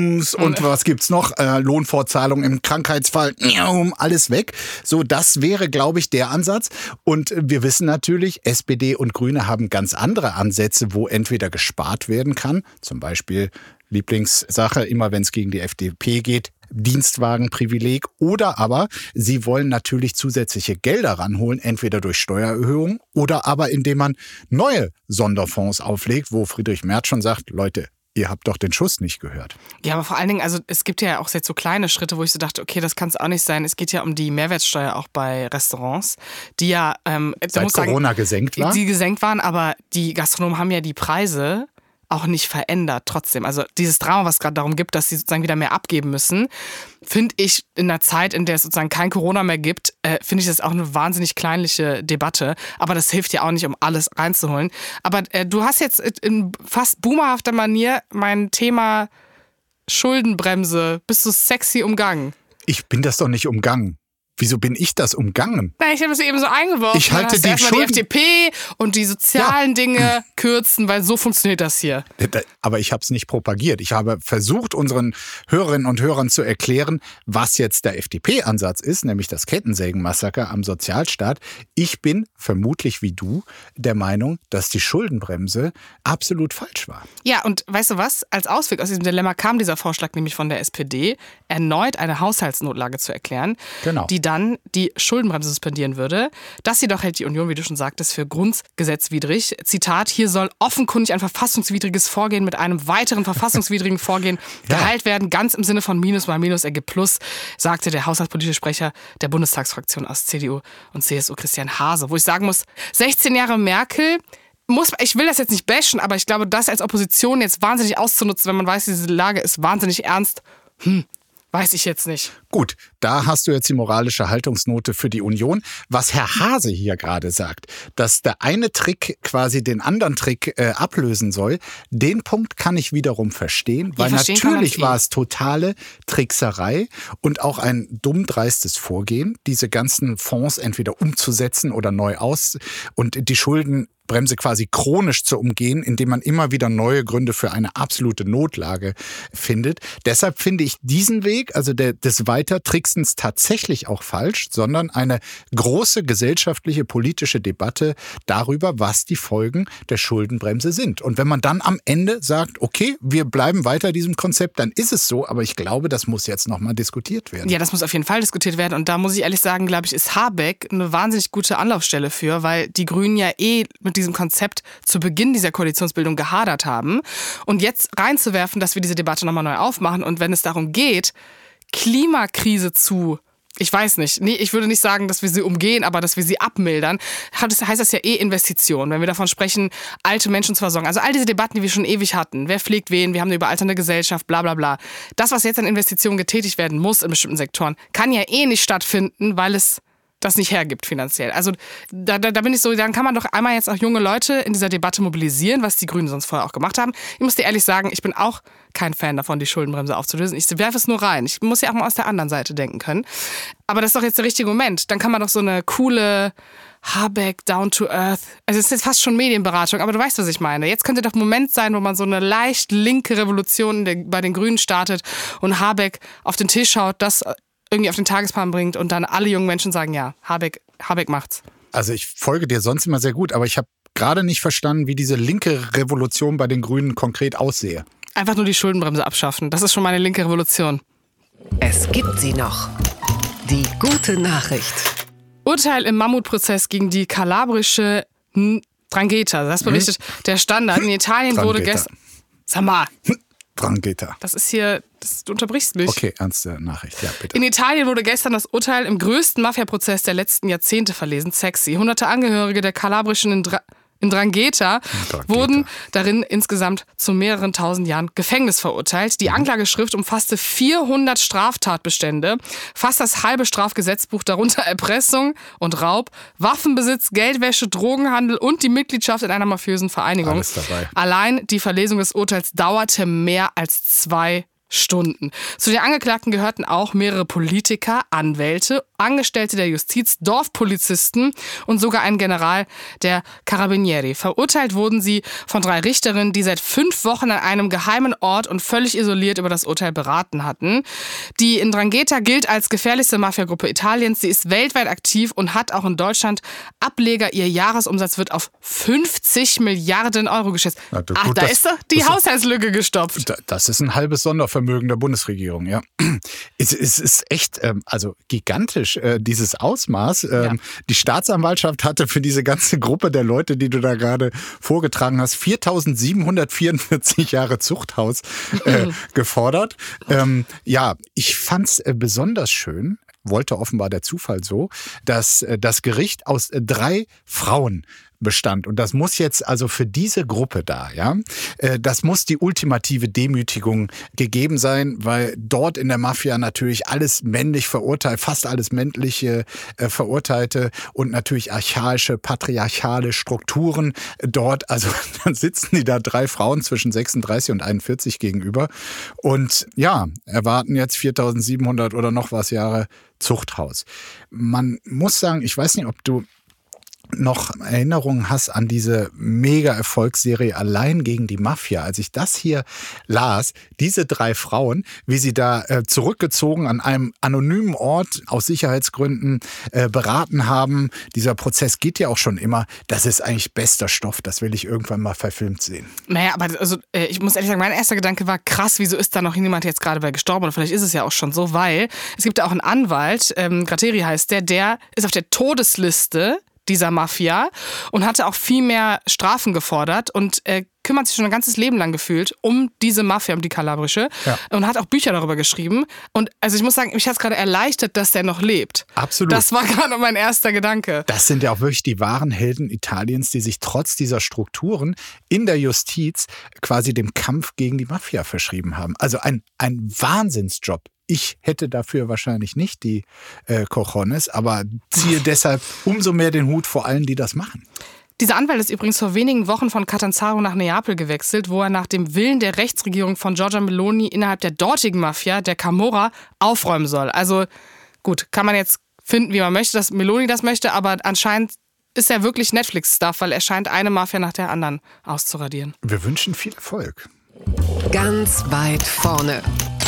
[SPEAKER 1] und was gibt's noch? Lohnfortzahlung im Krankheitsfall, alles weg. So, das wäre, glaube ich, der Ansatz. Und wir wissen natürlich, SPD und Grüne haben ganz andere Ansätze, wo entweder gespart werden kann, zum Beispiel Lieblingssache, immer wenn es gegen die FDP geht, Dienstwagenprivileg, oder aber sie wollen natürlich zusätzliche Gelder ranholen, entweder durch Steuererhöhungen oder aber indem man neue Sonderfonds auflegt, wo Friedrich Merz schon sagt, Leute, ihr habt doch den Schuss nicht gehört.
[SPEAKER 3] Ja, aber vor allen Dingen, also es gibt ja auch jetzt so kleine Schritte, wo ich so dachte, okay, das kann es auch nicht sein. Es geht ja um die Mehrwertsteuer auch bei Restaurants, die ja
[SPEAKER 1] seit Corona gesenkt war.
[SPEAKER 3] Die gesenkt waren, aber die Gastronomen haben ja die Preise auch nicht verändert trotzdem. Also dieses Drama, was gerade darum gibt, dass sie sozusagen wieder mehr abgeben müssen, finde ich in einer Zeit, in der es sozusagen kein Corona mehr gibt, finde ich das auch eine wahnsinnig kleinliche Debatte. Aber das hilft ja auch nicht, um alles reinzuholen. Aber du hast jetzt in fast boomerhafter Manier mein Thema Schuldenbremse, bist du sexy umgangen?
[SPEAKER 1] Ich bin das doch nicht umgangen. Wieso bin ich das umgangen?
[SPEAKER 3] Nein, ich habe es eben so eingeworfen.
[SPEAKER 1] Ich halte
[SPEAKER 3] die FDP und die sozialen Dinge kürzen, weil so funktioniert das hier.
[SPEAKER 1] Aber ich habe es nicht propagiert. Ich habe versucht, unseren Hörerinnen und Hörern zu erklären, was jetzt der FDP-Ansatz ist, nämlich das Kettensägen-Massaker am Sozialstaat. Ich bin, vermutlich wie du, der Meinung, dass die Schuldenbremse absolut falsch war.
[SPEAKER 3] Ja, und weißt du was? Als Ausweg aus diesem Dilemma kam dieser Vorschlag nämlich von der SPD, erneut eine Haushaltsnotlage zu erklären, die dann die Schuldenbremse suspendieren würde. Das jedoch hält die Union, wie du schon sagtest, für grundgesetzwidrig. Zitat, hier soll offenkundig ein verfassungswidriges Vorgehen mit einem weiteren verfassungswidrigen Vorgehen geheilt werden. Ganz im Sinne von Minus mal Minus ergibt Plus, sagte der haushaltspolitische Sprecher der Bundestagsfraktion aus CDU und CSU, Christian Hase. Wo ich sagen muss, 16 Jahre Merkel, ich will das jetzt nicht bashen, aber ich glaube, das als Opposition jetzt wahnsinnig auszunutzen, wenn man weiß, diese Lage ist wahnsinnig ernst, weiß ich jetzt nicht.
[SPEAKER 1] Gut, da hast du jetzt die moralische Haltungsnote für die Union. Was Herr Hase hier gerade sagt, dass der eine Trick quasi den anderen Trick ablösen soll, den Punkt kann ich wiederum verstehen, weil natürlich war es totale Trickserei und auch ein dummdreistes Vorgehen, diese ganzen Fonds entweder umzusetzen oder neu und die Schuldenbremse quasi chronisch zu umgehen, indem man immer wieder neue Gründe für eine absolute Notlage findet. Deshalb finde ich diesen Weg, also des Weitertricksens, tatsächlich auch falsch, sondern eine große gesellschaftliche, politische Debatte darüber, was die Folgen der Schuldenbremse sind. Und wenn man dann am Ende sagt, okay, wir bleiben weiter diesem Konzept, dann ist es so, aber ich glaube, das muss jetzt nochmal diskutiert werden.
[SPEAKER 3] Ja, das muss auf jeden Fall diskutiert werden und da muss ich ehrlich sagen, glaube ich, ist Habeck eine wahnsinnig gute Anlaufstelle für, weil die Grünen ja mit diesem Konzept zu Beginn dieser Koalitionsbildung gehadert haben. Und jetzt reinzuwerfen, dass wir diese Debatte nochmal neu aufmachen und wenn es darum geht, Klimakrise zu Ich weiß nicht. Nee, ich würde nicht sagen, dass wir sie umgehen, aber dass wir sie abmildern. Das heißt das ja Investition, wenn wir davon sprechen, alte Menschen zu versorgen. Also all diese Debatten, die wir schon ewig hatten. Wer pflegt wen? Wir haben eine überalternde Gesellschaft, bla bla bla. Das, was jetzt an Investitionen getätigt werden muss in bestimmten Sektoren, kann ja nicht stattfinden, weil es das nicht hergibt finanziell. Also da bin ich so, dann kann man doch einmal jetzt auch junge Leute in dieser Debatte mobilisieren, was die Grünen sonst vorher auch gemacht haben. Ich muss dir ehrlich sagen, ich bin auch kein Fan davon, die Schuldenbremse aufzulösen. Ich werfe es nur rein. Ich muss ja auch mal aus der anderen Seite denken können. Aber das ist doch jetzt der richtige Moment. Dann kann man doch so eine coole Habeck, down to earth. Also es ist jetzt fast schon Medienberatung, aber du weißt, was ich meine. Jetzt könnte doch ein Moment sein, wo man so eine leicht linke Revolution bei den Grünen startet und Habeck auf den Tisch schaut, das irgendwie auf den Tagesplan bringt und dann alle jungen Menschen sagen, ja, Habeck macht's.
[SPEAKER 1] Also ich folge dir sonst immer sehr gut, aber ich habe gerade nicht verstanden, wie diese linke Revolution bei den Grünen konkret aussehe.
[SPEAKER 3] Einfach nur die Schuldenbremse abschaffen. Das ist schon meine linke Revolution.
[SPEAKER 4] Es gibt sie noch. Die gute Nachricht.
[SPEAKER 3] Urteil im Mammutprozess gegen die kalabrische Drangheta. Das berichtet der Standard. In Italien wurde gestern... Sag mal...
[SPEAKER 1] Drangheta.
[SPEAKER 3] Das ist hier, du unterbrichst mich.
[SPEAKER 1] Okay, ernste Nachricht, ja bitte.
[SPEAKER 3] In Italien wurde gestern das Urteil im größten Mafia-Prozess der letzten Jahrzehnte verlesen. Sexy. Hunderte Angehörige der kalabrischen Drangheta wurden darin insgesamt zu mehreren tausend Jahren Gefängnis verurteilt. Die Anklageschrift umfasste 400 Straftatbestände, fast das halbe Strafgesetzbuch, darunter Erpressung und Raub, Waffenbesitz, Geldwäsche, Drogenhandel und die Mitgliedschaft in einer mafiösen Vereinigung.
[SPEAKER 1] Alles dabei.
[SPEAKER 3] Allein die Verlesung des Urteils dauerte mehr als 2 Stunden. Zu den Angeklagten gehörten auch mehrere Politiker, Anwälte, Angestellte der Justiz, Dorfpolizisten und sogar ein General der Carabinieri. Verurteilt wurden sie von 3 Richterinnen, die seit 5 Wochen an einem geheimen Ort und völlig isoliert über das Urteil beraten hatten. Die Ndrangheta gilt als gefährlichste Mafiagruppe Italiens. Sie ist weltweit aktiv und hat auch in Deutschland Ableger. Ihr Jahresumsatz wird auf 50 Milliarden Euro geschätzt. Da ist doch die Haushaltslücke gestopft.
[SPEAKER 1] Das ist ein halbes Sondervermögen der Bundesregierung, ja. Es ist echt, also gigantisch, dieses Ausmaß.
[SPEAKER 3] Ja.
[SPEAKER 1] Die Staatsanwaltschaft hatte für diese ganze Gruppe der Leute, die du da gerade vorgetragen hast, 4.744 Jahre Zuchthaus gefordert. Ja, ich fand's besonders schön, wollte offenbar der Zufall so, dass das Gericht aus 3 Frauen bestand. Und das muss jetzt also für diese Gruppe da, ja, das muss die ultimative Demütigung gegeben sein, weil dort in der Mafia natürlich alles männlich verurteilt, fast alles männliche Verurteilte und natürlich archaische, patriarchale Strukturen dort. Also dann sitzen die da 3 Frauen zwischen 36 und 41 gegenüber und ja, erwarten jetzt 4.700 oder noch was Jahre Zuchthaus. Man muss sagen, ich weiß nicht, ob du noch Erinnerungen hast an diese Mega-Erfolgsserie Allein gegen die Mafia. Als ich das hier las, diese 3 Frauen, wie sie da zurückgezogen an einem anonymen Ort aus Sicherheitsgründen beraten haben. Dieser Prozess geht ja auch schon immer. Das ist eigentlich bester Stoff. Das will ich irgendwann mal verfilmt sehen.
[SPEAKER 3] Naja, aber also, ich muss ehrlich sagen, mein erster Gedanke war, krass, wieso ist da noch jemand jetzt gerade bei gestorben? Oder vielleicht ist es ja auch schon so, weil es gibt ja auch einen Anwalt, Gratteri heißt der ist auf der Todesliste dieser Mafia und hatte auch viel mehr Strafen gefordert und kümmert sich schon ein ganzes Leben lang gefühlt um diese Mafia, um die kalabrische, und hat auch Bücher darüber geschrieben. Und also ich muss sagen, mich hat es gerade erleichtert, dass der noch lebt.
[SPEAKER 1] Absolut.
[SPEAKER 3] Das war gerade mein erster Gedanke.
[SPEAKER 1] Das sind ja auch wirklich die wahren Helden Italiens, die sich trotz dieser Strukturen in der Justiz quasi dem Kampf gegen die Mafia verschrieben haben. Also ein Wahnsinnsjob. Ich hätte dafür wahrscheinlich nicht die Cojones, aber ziehe deshalb umso mehr den Hut vor allen, die das machen.
[SPEAKER 3] Dieser Anwalt ist übrigens vor wenigen Wochen von Catanzaro nach Neapel gewechselt, wo er nach dem Willen der Rechtsregierung von Giorgia Meloni innerhalb der dortigen Mafia, der Camorra, aufräumen soll. Also gut, kann man jetzt finden, wie man möchte, dass Meloni das möchte, aber anscheinend ist er wirklich Netflix-Stuff, weil er scheint eine Mafia nach der anderen auszuradieren.
[SPEAKER 1] Wir wünschen viel Erfolg.
[SPEAKER 4] Ganz weit vorne.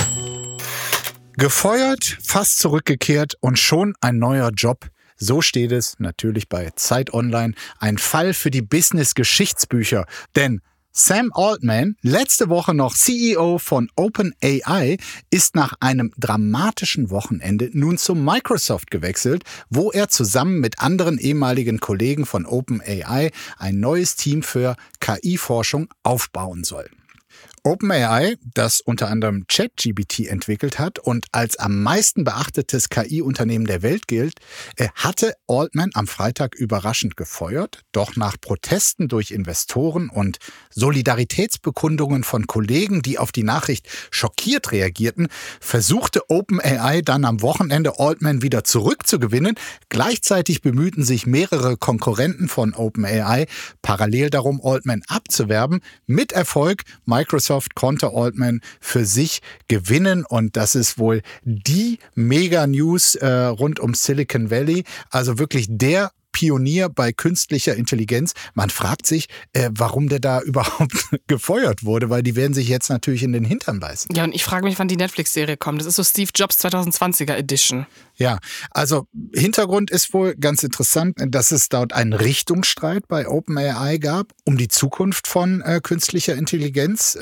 [SPEAKER 1] Gefeuert, fast zurückgekehrt und schon ein neuer Job. So steht es natürlich bei Zeit Online. Ein Fall für die Business-Geschichtsbücher. Denn Sam Altman, letzte Woche noch CEO von OpenAI, ist nach einem dramatischen Wochenende nun zu Microsoft gewechselt, wo er zusammen mit anderen ehemaligen Kollegen von OpenAI ein neues Team für KI-Forschung aufbauen soll. OpenAI, das unter anderem ChatGPT entwickelt hat und als am meisten beachtetes KI-Unternehmen der Welt gilt, hatte Altman am Freitag überraschend gefeuert. Doch nach Protesten durch Investoren und Solidaritätsbekundungen von Kollegen, die auf die Nachricht schockiert reagierten, versuchte OpenAI dann am Wochenende Altman wieder zurückzugewinnen. Gleichzeitig bemühten sich mehrere Konkurrenten von OpenAI parallel darum, Altman abzuwerben. Mit Erfolg. Microsoft konnte Altman für sich gewinnen und das ist wohl die Mega-News rund um Silicon Valley. Also wirklich der Pionier bei künstlicher Intelligenz. Man fragt sich, warum der da überhaupt gefeuert wurde, weil die werden sich jetzt natürlich in den Hintern beißen.
[SPEAKER 3] Ja, und ich frage mich, wann die Netflix-Serie kommt. Das ist so Steve Jobs 2020er Edition.
[SPEAKER 1] Ja, also Hintergrund ist wohl ganz interessant, dass es dort einen Richtungsstreit bei OpenAI gab um die Zukunft von künstlicher Intelligenz.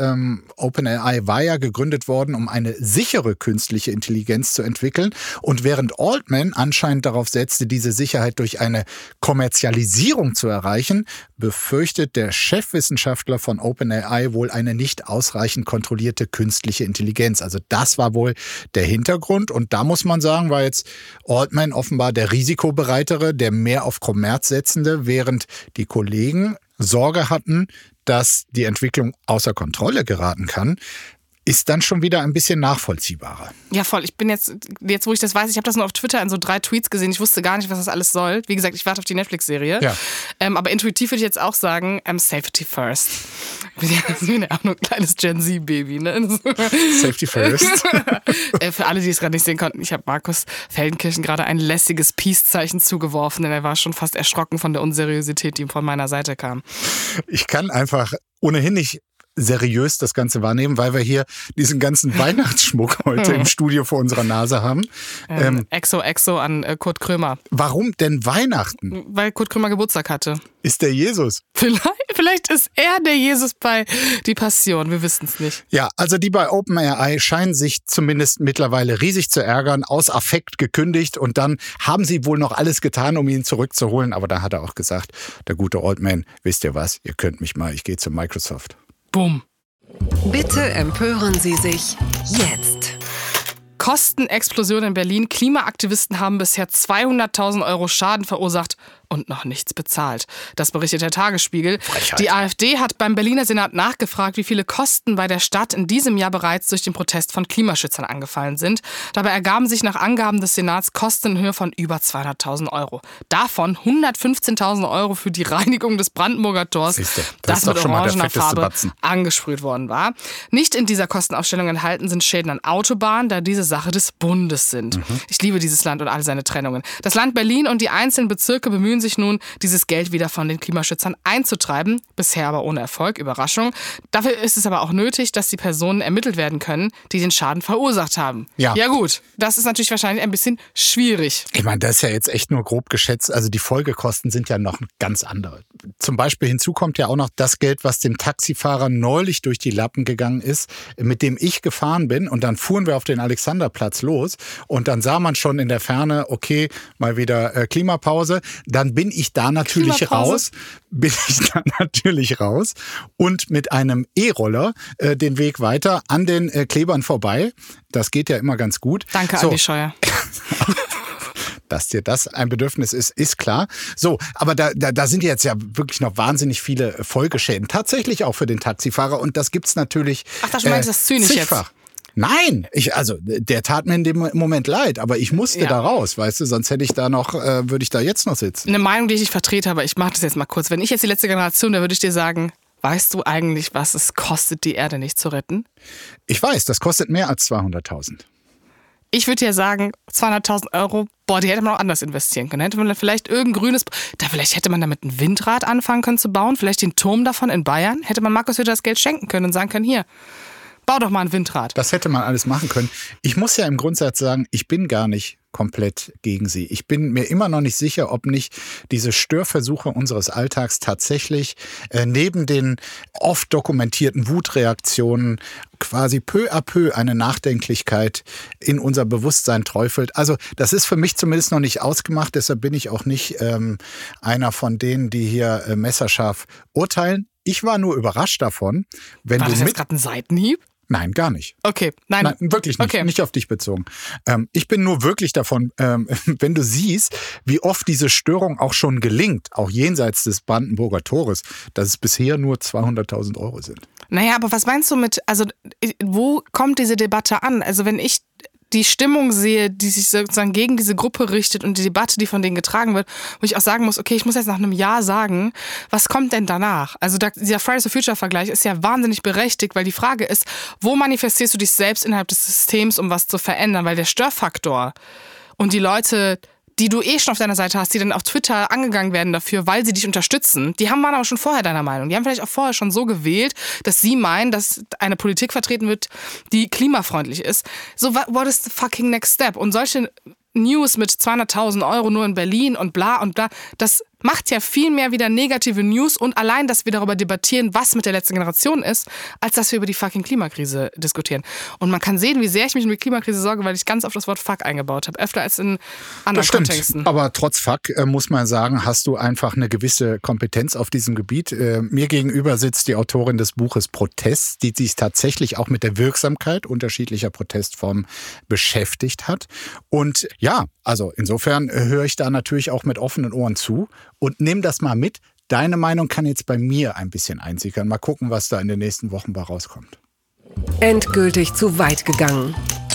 [SPEAKER 1] OpenAI war ja gegründet worden, um eine sichere künstliche Intelligenz zu entwickeln. Und während Altman anscheinend darauf setzte, diese Sicherheit durch eine Kommerzialisierung zu erreichen, befürchtet der Chefwissenschaftler von OpenAI wohl eine nicht ausreichend kontrollierte künstliche Intelligenz. Also das war wohl der Hintergrund und da muss man sagen, war jetzt Altman offenbar der risikobereitere, der mehr auf Kommerz setzende, während die Kollegen Sorge hatten, dass die Entwicklung außer Kontrolle geraten kann. Ist dann schon wieder ein bisschen nachvollziehbarer.
[SPEAKER 3] Ja, voll. Ich bin jetzt wo ich das weiß, ich habe das nur auf Twitter in so 3 Tweets gesehen. Ich wusste gar nicht, was das alles soll. Wie gesagt, ich warte auf die Netflix-Serie. Ja. Aber intuitiv würde ich jetzt auch sagen, Safety first. Ich bin ja auch nur ein kleines Gen Z-Baby. Ne?
[SPEAKER 1] Safety first.
[SPEAKER 3] Für alle, die es gerade nicht sehen konnten, ich habe Markus Feldenkirchen gerade ein lässiges Peace-Zeichen zugeworfen, denn er war schon fast erschrocken von der Unseriosität, die ihm von meiner Seite kam.
[SPEAKER 1] Ich kann einfach ohnehin nicht seriös das Ganze wahrnehmen, weil wir hier diesen ganzen Weihnachtsschmuck heute im Studio vor unserer Nase haben.
[SPEAKER 3] Exo an Kurt Krömer.
[SPEAKER 1] Warum denn Weihnachten?
[SPEAKER 3] Weil Kurt Krömer Geburtstag hatte.
[SPEAKER 1] Ist der Jesus?
[SPEAKER 3] Vielleicht ist er der Jesus bei Die Passion, wir wissen es nicht.
[SPEAKER 1] Ja, also die bei OpenAI scheinen sich zumindest mittlerweile riesig zu ärgern, aus Affekt gekündigt und dann haben sie wohl noch alles getan, um ihn zurückzuholen, aber da hat er auch gesagt, der gute Altman, wisst ihr was, ihr könnt mich mal, ich gehe zu Microsoft.
[SPEAKER 3] Bumm.
[SPEAKER 4] Bitte empören Sie sich jetzt.
[SPEAKER 3] Kostenexplosion in Berlin. Klimaaktivisten haben bisher 200.000 € Schaden verursacht und noch nichts bezahlt. Das berichtet der Tagesspiegel.
[SPEAKER 1] Frechheit.
[SPEAKER 3] Die AfD hat beim Berliner Senat nachgefragt, wie viele Kosten bei der Stadt in diesem Jahr bereits durch den Protest von Klimaschützern angefallen sind. Dabei ergaben sich nach Angaben des Senats Kosten in Höhe von über 200.000 €. Davon 115.000 € für die Reinigung des Brandenburger Tors, das mit orangener Farbe angesprüht worden war. Nicht in dieser Kostenaufstellung enthalten sind Schäden an Autobahnen, da diese Sache des Bundes sind. Ich liebe dieses Land und all seine Trennungen. Das Land Berlin und die einzelnen Bezirke bemühen sich nun, dieses Geld wieder von den Klimaschützern einzutreiben. Bisher aber ohne Erfolg, Überraschung. Dafür ist es aber auch nötig, dass die Personen ermittelt werden können, die den Schaden verursacht haben. Ja gut, das ist natürlich wahrscheinlich ein bisschen schwierig.
[SPEAKER 1] Ich meine, das ist ja jetzt echt nur grob geschätzt. Also die Folgekosten sind ja noch ganz andere. Zum Beispiel hinzu kommt ja auch noch das Geld, was dem Taxifahrer neulich durch die Lappen gegangen ist, mit dem ich gefahren bin. Und dann fuhren wir auf den Alexanderplatz los und dann sah man schon in der Ferne, okay, mal wieder Klimapause. Dann bin ich da natürlich raus und mit einem E-Roller den Weg weiter an den Klebern vorbei. Das geht ja immer ganz gut.
[SPEAKER 3] Danke, Andi Scheuer.
[SPEAKER 1] Dass dir das ein Bedürfnis ist klar. So, aber da sind jetzt ja wirklich noch wahnsinnig viele Folgeschäden. Tatsächlich auch für den Taxifahrer. Und das gibt's natürlich.
[SPEAKER 3] Ach, das meinst du das zynisch
[SPEAKER 1] zigfach. Jetzt? Nein, der tat mir in dem Moment leid, aber ich musste da raus, weißt du, sonst hätte ich da noch, würde ich da jetzt noch sitzen.
[SPEAKER 3] Eine Meinung, die ich nicht vertrete, aber ich mache das jetzt mal kurz. Wenn ich jetzt die letzte Generation, da würde ich dir sagen, weißt du eigentlich, was es kostet, die Erde nicht zu retten?
[SPEAKER 1] Ich weiß, das kostet mehr als 200.000.
[SPEAKER 3] Ich würde dir sagen, 200.000 €, die hätte man auch anders investieren können. Hätte man vielleicht irgendein grünes, vielleicht hätte man damit ein Windrad anfangen können zu bauen, vielleicht den Turm davon in Bayern, hätte man Markus Söder das Geld schenken können und sagen können, hier, bau doch mal ein Windrad.
[SPEAKER 1] Das hätte man alles machen können. Ich muss ja im Grundsatz sagen, ich bin gar nicht komplett gegen sie. Ich bin mir immer noch nicht sicher, ob nicht diese Störversuche unseres Alltags tatsächlich neben den oft dokumentierten Wutreaktionen quasi peu à peu eine Nachdenklichkeit in unser Bewusstsein träufelt. Also das ist für mich zumindest noch nicht ausgemacht, deshalb bin ich auch nicht einer von denen, die hier messerscharf urteilen. Ich war nur überrascht davon, wenn
[SPEAKER 3] War
[SPEAKER 1] du
[SPEAKER 3] das jetzt gerade ein Seitenhieb?
[SPEAKER 1] Nein, gar nicht.
[SPEAKER 3] Okay, nein.
[SPEAKER 1] Wirklich nicht.
[SPEAKER 3] Okay.
[SPEAKER 1] Nicht auf dich bezogen. Ich bin nur wirklich davon, wenn du siehst, wie oft diese Störung auch schon gelingt, auch jenseits des Brandenburger Tores, dass es bisher nur 200.000 Euro sind.
[SPEAKER 3] Naja, aber was meinst du mit, also wo kommt diese Debatte an? Also wenn ich die Stimmung sehe, die sich sozusagen gegen diese Gruppe richtet und die Debatte, die von denen getragen wird, wo ich auch sagen muss, okay, ich muss jetzt nach einem Jahr sagen, was kommt denn danach? Also dieser Fridays for Future Vergleich ist ja wahnsinnig berechtigt, weil die Frage ist, wo manifestierst du dich selbst innerhalb des Systems, um was zu verändern? Weil der Störfaktor und die Leute, die du schon auf deiner Seite hast, die dann auf Twitter angegangen werden dafür, weil sie dich unterstützen, waren aber schon vorher deiner Meinung. Die haben vielleicht auch vorher schon so gewählt, dass sie meinen, dass eine Politik vertreten wird, die klimafreundlich ist. So, what is the fucking next step? Und solche News mit 200.000 Euro nur in Berlin und bla, das macht ja viel mehr wieder negative News und allein, dass wir darüber debattieren, was mit der letzten Generation ist, als dass wir über die fucking Klimakrise diskutieren. Und man kann sehen, wie sehr ich mich um die Klimakrise sorge, weil ich ganz oft das Wort Fuck eingebaut habe, öfter als in anderen Kontexten.
[SPEAKER 1] Aber trotz Fuck muss man sagen, hast du einfach eine gewisse Kompetenz auf diesem Gebiet. Mir gegenüber sitzt die Autorin des Buches Protest, die sich tatsächlich auch mit der Wirksamkeit unterschiedlicher Protestformen beschäftigt hat. Und ja, also insofern höre ich da natürlich auch mit offenen Ohren zu. Und nimm das mal mit. Deine Meinung kann jetzt bei mir ein bisschen einsickern. Mal gucken, was da in den nächsten Wochen bei rauskommt.
[SPEAKER 4] Endgültig zu weit gegangen.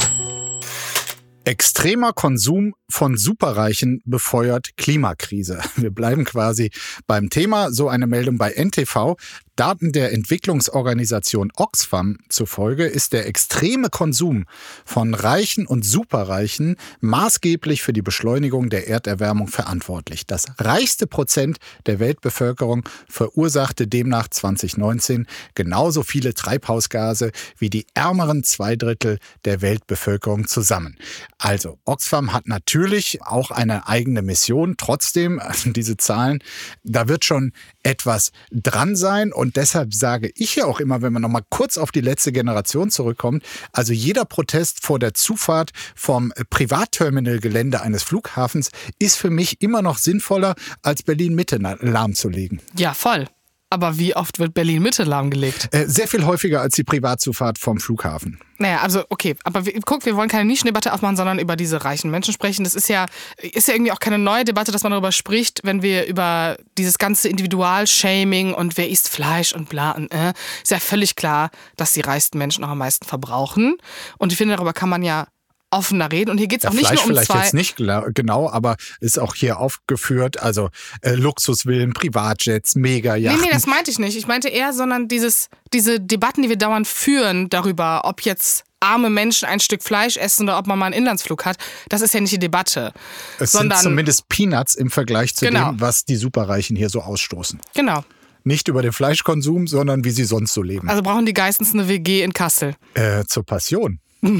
[SPEAKER 1] Extremer Konsum von Superreichen befeuert Klimakrise. Wir bleiben quasi beim Thema. So eine Meldung bei NTV. Daten der Entwicklungsorganisation Oxfam zufolge ist der extreme Konsum von Reichen und Superreichen maßgeblich für die Beschleunigung der Erderwärmung verantwortlich. Das reichste Prozent der Weltbevölkerung verursachte demnach 2019 genauso viele Treibhausgase wie die ärmeren 2/3 der Weltbevölkerung zusammen. Also Oxfam hat natürlich auch eine eigene Mission. Trotzdem, also diese Zahlen, da wird schon etwas dran sein. Und deshalb sage ich ja auch immer, wenn man noch mal kurz auf die letzte Generation zurückkommt, also jeder Protest vor der Zufahrt vom Privatterminalgelände eines Flughafens ist für mich immer noch sinnvoller, als Berlin-Mitte lahmzulegen.
[SPEAKER 3] Ja, voll. Aber wie oft wird Berlin-Mitte lahmgelegt?
[SPEAKER 1] Sehr viel häufiger als die Privatzufahrt vom Flughafen.
[SPEAKER 3] Naja, also okay, aber wir wollen keine Nischendebatte aufmachen, sondern über diese reichen Menschen sprechen. Das ist ja irgendwie auch keine neue Debatte, dass man darüber spricht, wenn wir über dieses ganze Individualshaming und wer isst Fleisch und bla und ist ja völlig klar, dass die reichsten Menschen auch am meisten verbrauchen. Und ich finde, darüber kann man ja offener reden. Und hier geht es auch nicht
[SPEAKER 1] Fleisch
[SPEAKER 3] nur um
[SPEAKER 1] vielleicht jetzt nicht genau, aber ist auch hier aufgeführt, also Luxusvillen, Privatjets, Megajachten.
[SPEAKER 3] Nee, das meinte ich nicht. Ich meinte eher, sondern diese Debatten, die wir dauernd führen darüber, ob jetzt arme Menschen ein Stück Fleisch essen oder ob man mal einen Inlandsflug hat, das ist ja nicht die Debatte.
[SPEAKER 1] Es sind zumindest Peanuts im Vergleich zu dem, was die Superreichen hier so ausstoßen.
[SPEAKER 3] Genau.
[SPEAKER 1] Nicht über den Fleischkonsum, sondern wie sie sonst so leben.
[SPEAKER 3] Also brauchen die Geistens eine WG in Kassel?
[SPEAKER 1] Zur Passion.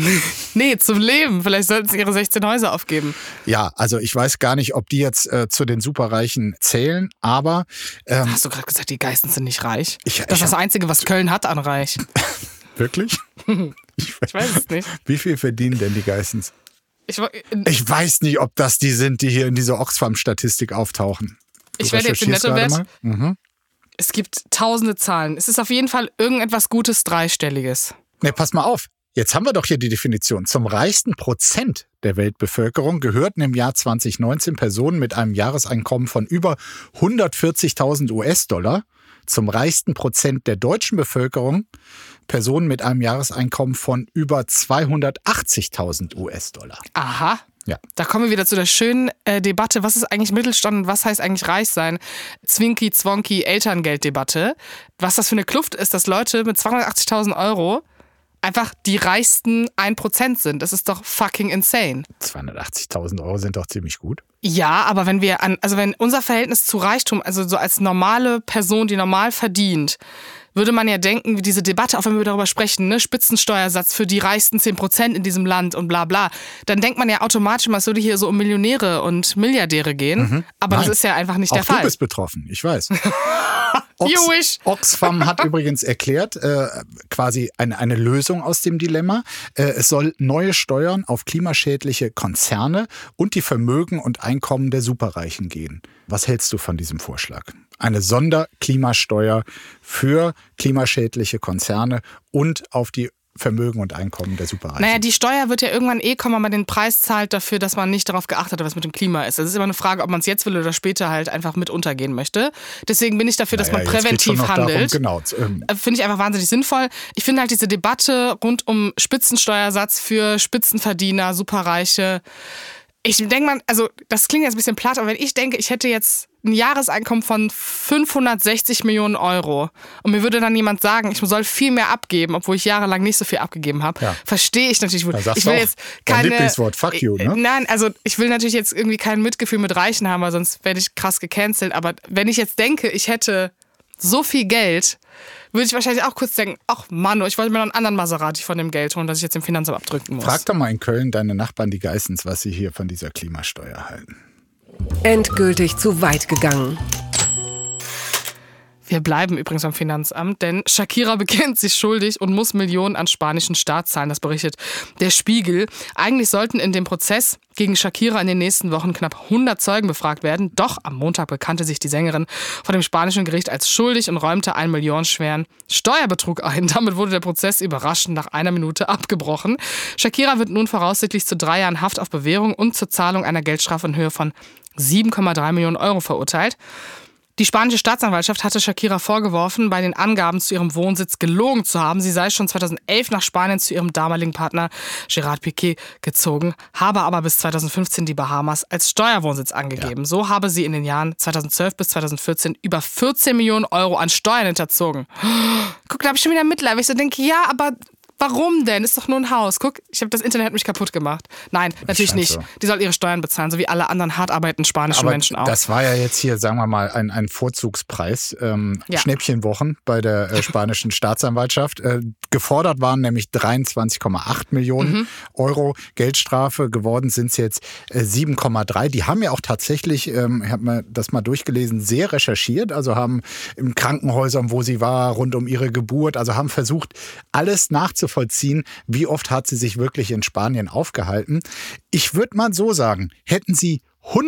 [SPEAKER 3] Nee, zum Leben. Vielleicht sollten sie ihre 16 Häuser aufgeben.
[SPEAKER 1] Ja, also ich weiß gar nicht, ob die jetzt zu den Superreichen zählen, aber...
[SPEAKER 3] Hast du gerade gesagt, die Geistens sind nicht reich? Das ist das Einzige, was Köln hat an reich.
[SPEAKER 1] Wirklich?
[SPEAKER 3] Ich weiß es nicht.
[SPEAKER 1] Wie viel verdienen denn die Geistens? Ich weiß nicht, ob das die sind, die hier in dieser Oxfam-Statistik auftauchen.
[SPEAKER 3] Ich werde jetzt den Nettowert. Es gibt tausende Zahlen. Es ist auf jeden Fall irgendetwas Gutes, Dreistelliges.
[SPEAKER 1] Ne, pass mal auf. Jetzt haben wir doch hier die Definition. Zum reichsten Prozent der Weltbevölkerung gehörten im Jahr 2019 Personen mit einem Jahreseinkommen von über 140.000 US-Dollar. Zum reichsten Prozent der deutschen Bevölkerung Personen mit einem Jahreseinkommen von über 280.000 US-Dollar.
[SPEAKER 3] Aha.
[SPEAKER 1] Ja.
[SPEAKER 3] Da kommen wir wieder zu der schönen Debatte, was ist eigentlich Mittelstand und was heißt eigentlich reich sein? Zwinki-Zwonki-Elterngelddebatte. Was das für eine Kluft ist, dass Leute mit 280.000 Euro einfach die reichsten 1% sind. Das ist doch fucking insane.
[SPEAKER 1] 280.000 Euro sind doch ziemlich gut.
[SPEAKER 3] Ja, aber wenn unser Verhältnis zu Reichtum, also so als normale Person, die normal verdient, würde man ja denken, wie diese Debatte, auch wenn wir darüber sprechen, ne, Spitzensteuersatz für die reichsten 10% in diesem Land und bla bla, dann denkt man ja automatisch, es würde hier so um Millionäre und Milliardäre gehen. Aber
[SPEAKER 1] Nein.
[SPEAKER 3] Das ist ja einfach nicht der
[SPEAKER 1] Auch
[SPEAKER 3] Fall.
[SPEAKER 1] Du bist betroffen, ich weiß. Oxfam hat übrigens erklärt, quasi eine Lösung aus dem Dilemma. Es soll neue Steuern auf klimaschädliche Konzerne und die Vermögen und Einkommen der Superreichen gehen. Was hältst du von diesem Vorschlag? Eine Sonderklimasteuer für klimaschädliche Konzerne und auf die Vermögen und Einkommen der Superreichen.
[SPEAKER 3] Naja, die Steuer wird ja irgendwann kommen, wenn man den Preis zahlt dafür, dass man nicht darauf geachtet hat, was mit dem Klima ist. Das ist immer eine Frage, ob man es jetzt will oder später halt einfach mit untergehen möchte. Deswegen bin ich dafür, dass man präventiv handelt.
[SPEAKER 1] Darum, genau.
[SPEAKER 3] Finde ich einfach wahnsinnig sinnvoll. Ich finde halt diese Debatte rund um Spitzensteuersatz für Spitzenverdiener, Superreiche. Ich denke mal, also das klingt jetzt ein bisschen platt, aber wenn ich denke, ich hätte jetzt ein Jahreseinkommen von 560 Millionen Euro und mir würde dann jemand sagen, ich soll viel mehr abgeben, obwohl ich jahrelang nicht so viel abgegeben habe, verstehe ich natürlich.
[SPEAKER 1] Ich will jetzt keine Lieblingswort, fuck you, ne?
[SPEAKER 3] Nein, also ich will natürlich jetzt irgendwie kein Mitgefühl mit Reichen haben, weil sonst werde ich krass gecancelt. Aber wenn ich jetzt denke, ich hätte so viel Geld, würde ich wahrscheinlich auch kurz denken, ach Mann, ich wollte mir noch einen anderen Maserati von dem Geld holen, das ich jetzt im Finanzamt abdrücken muss.
[SPEAKER 1] Frag doch mal in Köln deine Nachbarn, die Geissens, was sie hier von dieser Klimasteuer halten.
[SPEAKER 4] Endgültig zu weit gegangen.
[SPEAKER 3] Wir bleiben übrigens beim Finanzamt, denn Shakira bekennt sich schuldig und muss Millionen an spanischen Staat zahlen, das berichtet der Spiegel. Eigentlich sollten in dem Prozess gegen Shakira in den nächsten Wochen knapp 100 Zeugen befragt werden. Doch am Montag bekannte sich die Sängerin vor dem spanischen Gericht als schuldig und räumte einen millionenschweren Steuerbetrug ein. Damit wurde der Prozess überraschend nach 1 Minute abgebrochen. Shakira wird nun voraussichtlich zu 3 Jahren Haft auf Bewährung und zur Zahlung einer Geldstrafe in Höhe von 7,3 Millionen Euro verurteilt. Die spanische Staatsanwaltschaft hatte Shakira vorgeworfen, bei den Angaben zu ihrem Wohnsitz gelogen zu haben. Sie sei schon 2011 nach Spanien zu ihrem damaligen Partner Gerard Piqué gezogen, habe aber bis 2015 die Bahamas als Steuerwohnsitz angegeben. Ja. So habe sie in den Jahren 2012 bis 2014 über 14 Millionen Euro an Steuern hinterzogen. Guck, da habe ich schon wieder Mitleid, weil ich so denke, ja, aber warum denn? Ist doch nur ein Haus. Guck, das Internet hat mich kaputt gemacht. Nein, natürlich nicht. So. Die soll ihre Steuern bezahlen, so wie alle anderen hart arbeitenden spanischen Menschen auch.
[SPEAKER 1] Das war ja jetzt hier, sagen wir mal, ein Vorzugspreis. Schnäppchenwochen bei der spanischen Staatsanwaltschaft. Gefordert waren nämlich 23,8 Millionen Euro Geldstrafe. Geworden sind es jetzt 7,3. Die haben ja auch tatsächlich, ich habe mir das mal durchgelesen, sehr recherchiert. Also haben in Krankenhäusern, wo sie war, rund um ihre Geburt, also haben versucht, alles nachzuvollziehen, wie oft hat sie sich wirklich in Spanien aufgehalten. Ich würde mal so sagen, hätten sie